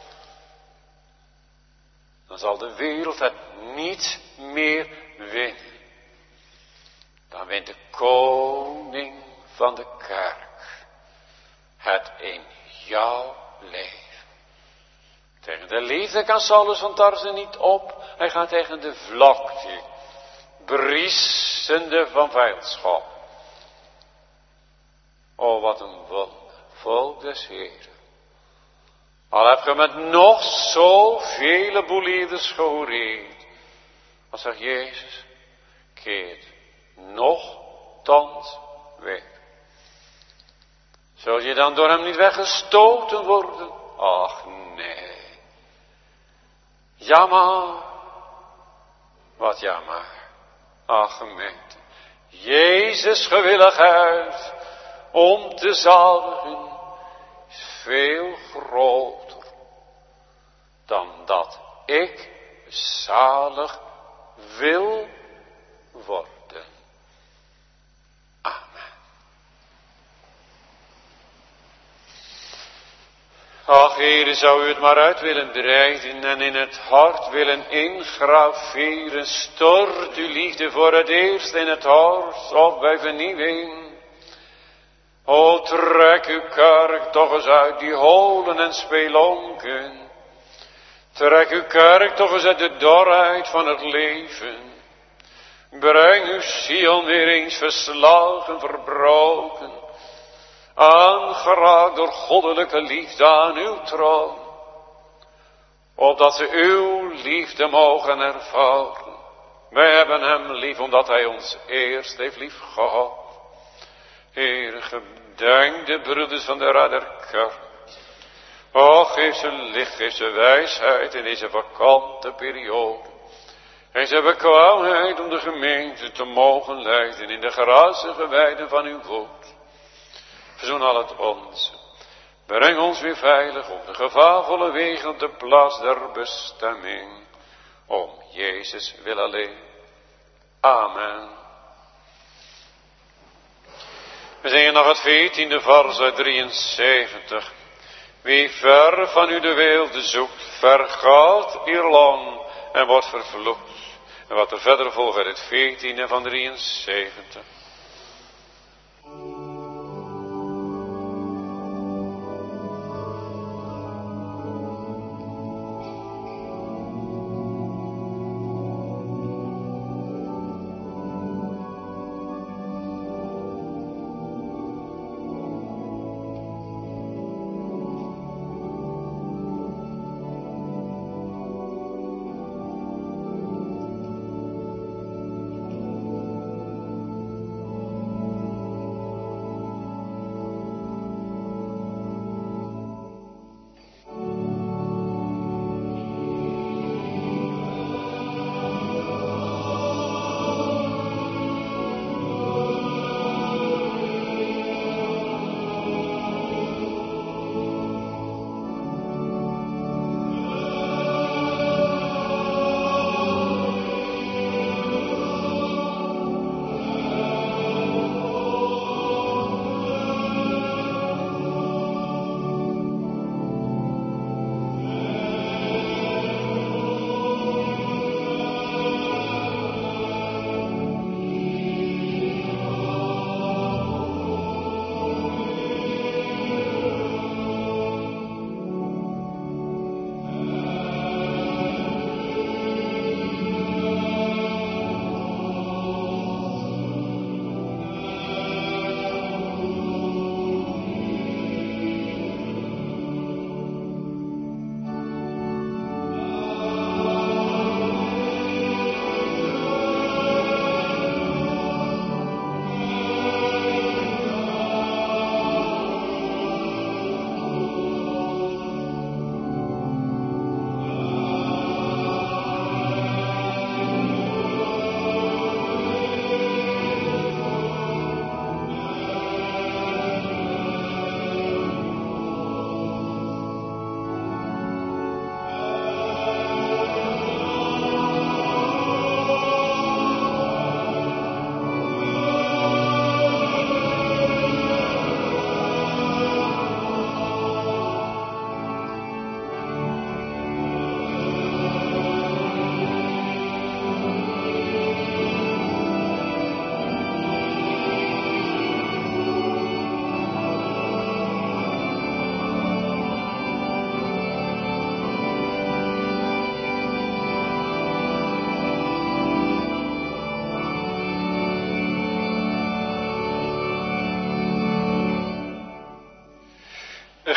Dan zal de wereld het niet meer winnen. Dan wint de koning van de kerk het in jouw leven. Tegen de liefde kan Saulus van Tarsen niet op. Hij gaat tegen de vlakte, briesende van vijandschap. O wat een wonder, volk des Heeren. Al heb je met nog zoveel boelieders gehoord. Als zegt Jezus, keert nochtans weg. Zul je dan door hem niet weggestoten worden? Ach nee. Jammer. Wat jammer. Ach gemeente. Jezus gewilligheid om te zaligen is veel groter dan dat ik zalig wil worden. Amen. Ach, Heere, zou u het maar uit willen breiden en in het hart willen ingraveren. Stort uw liefde voor het eerst in het hart of bij vernieuwing. O, trek uw kerk toch eens uit die holen en spelonken. Trek uw kerk toch eens uit de dorheid van het leven. Breng uw ziel weer eens verslagen, verbroken. Aangeraakt door goddelijke liefde aan uw troon. Opdat ze uw liefde mogen ervaren. Wij hebben hem lief omdat hij ons eerst heeft lief gehad. Heer, gedenk de broeders van de Radderkerk. O, geef ze licht, geef ze wijsheid in deze vakante periode. Geef ze bekwaamheid om de gemeente te mogen leiden in de grazige weiden van uw woord. Verzoen al het onze. Breng ons weer veilig op de gevaarvolle wegen op de plaats der bestemming. Om Jezus wil alleen. Amen. We zingen nog het 14e vers uit 73. Wie ver van u de weelde zoekt, vergaat eerlang en wordt vervloekt. En wat er verder volgt uit het 14e van 73.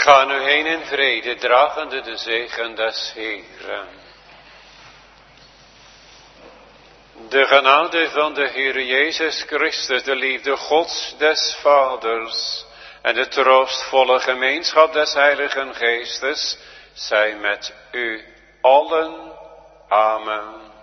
Ga nu heen in vrede, dragende de zegen des Heeren. De genade van de Heer Jezus Christus, de liefde Gods des Vaders en de troostvolle gemeenschap des Heiligen Geestes, zij met u allen. Amen.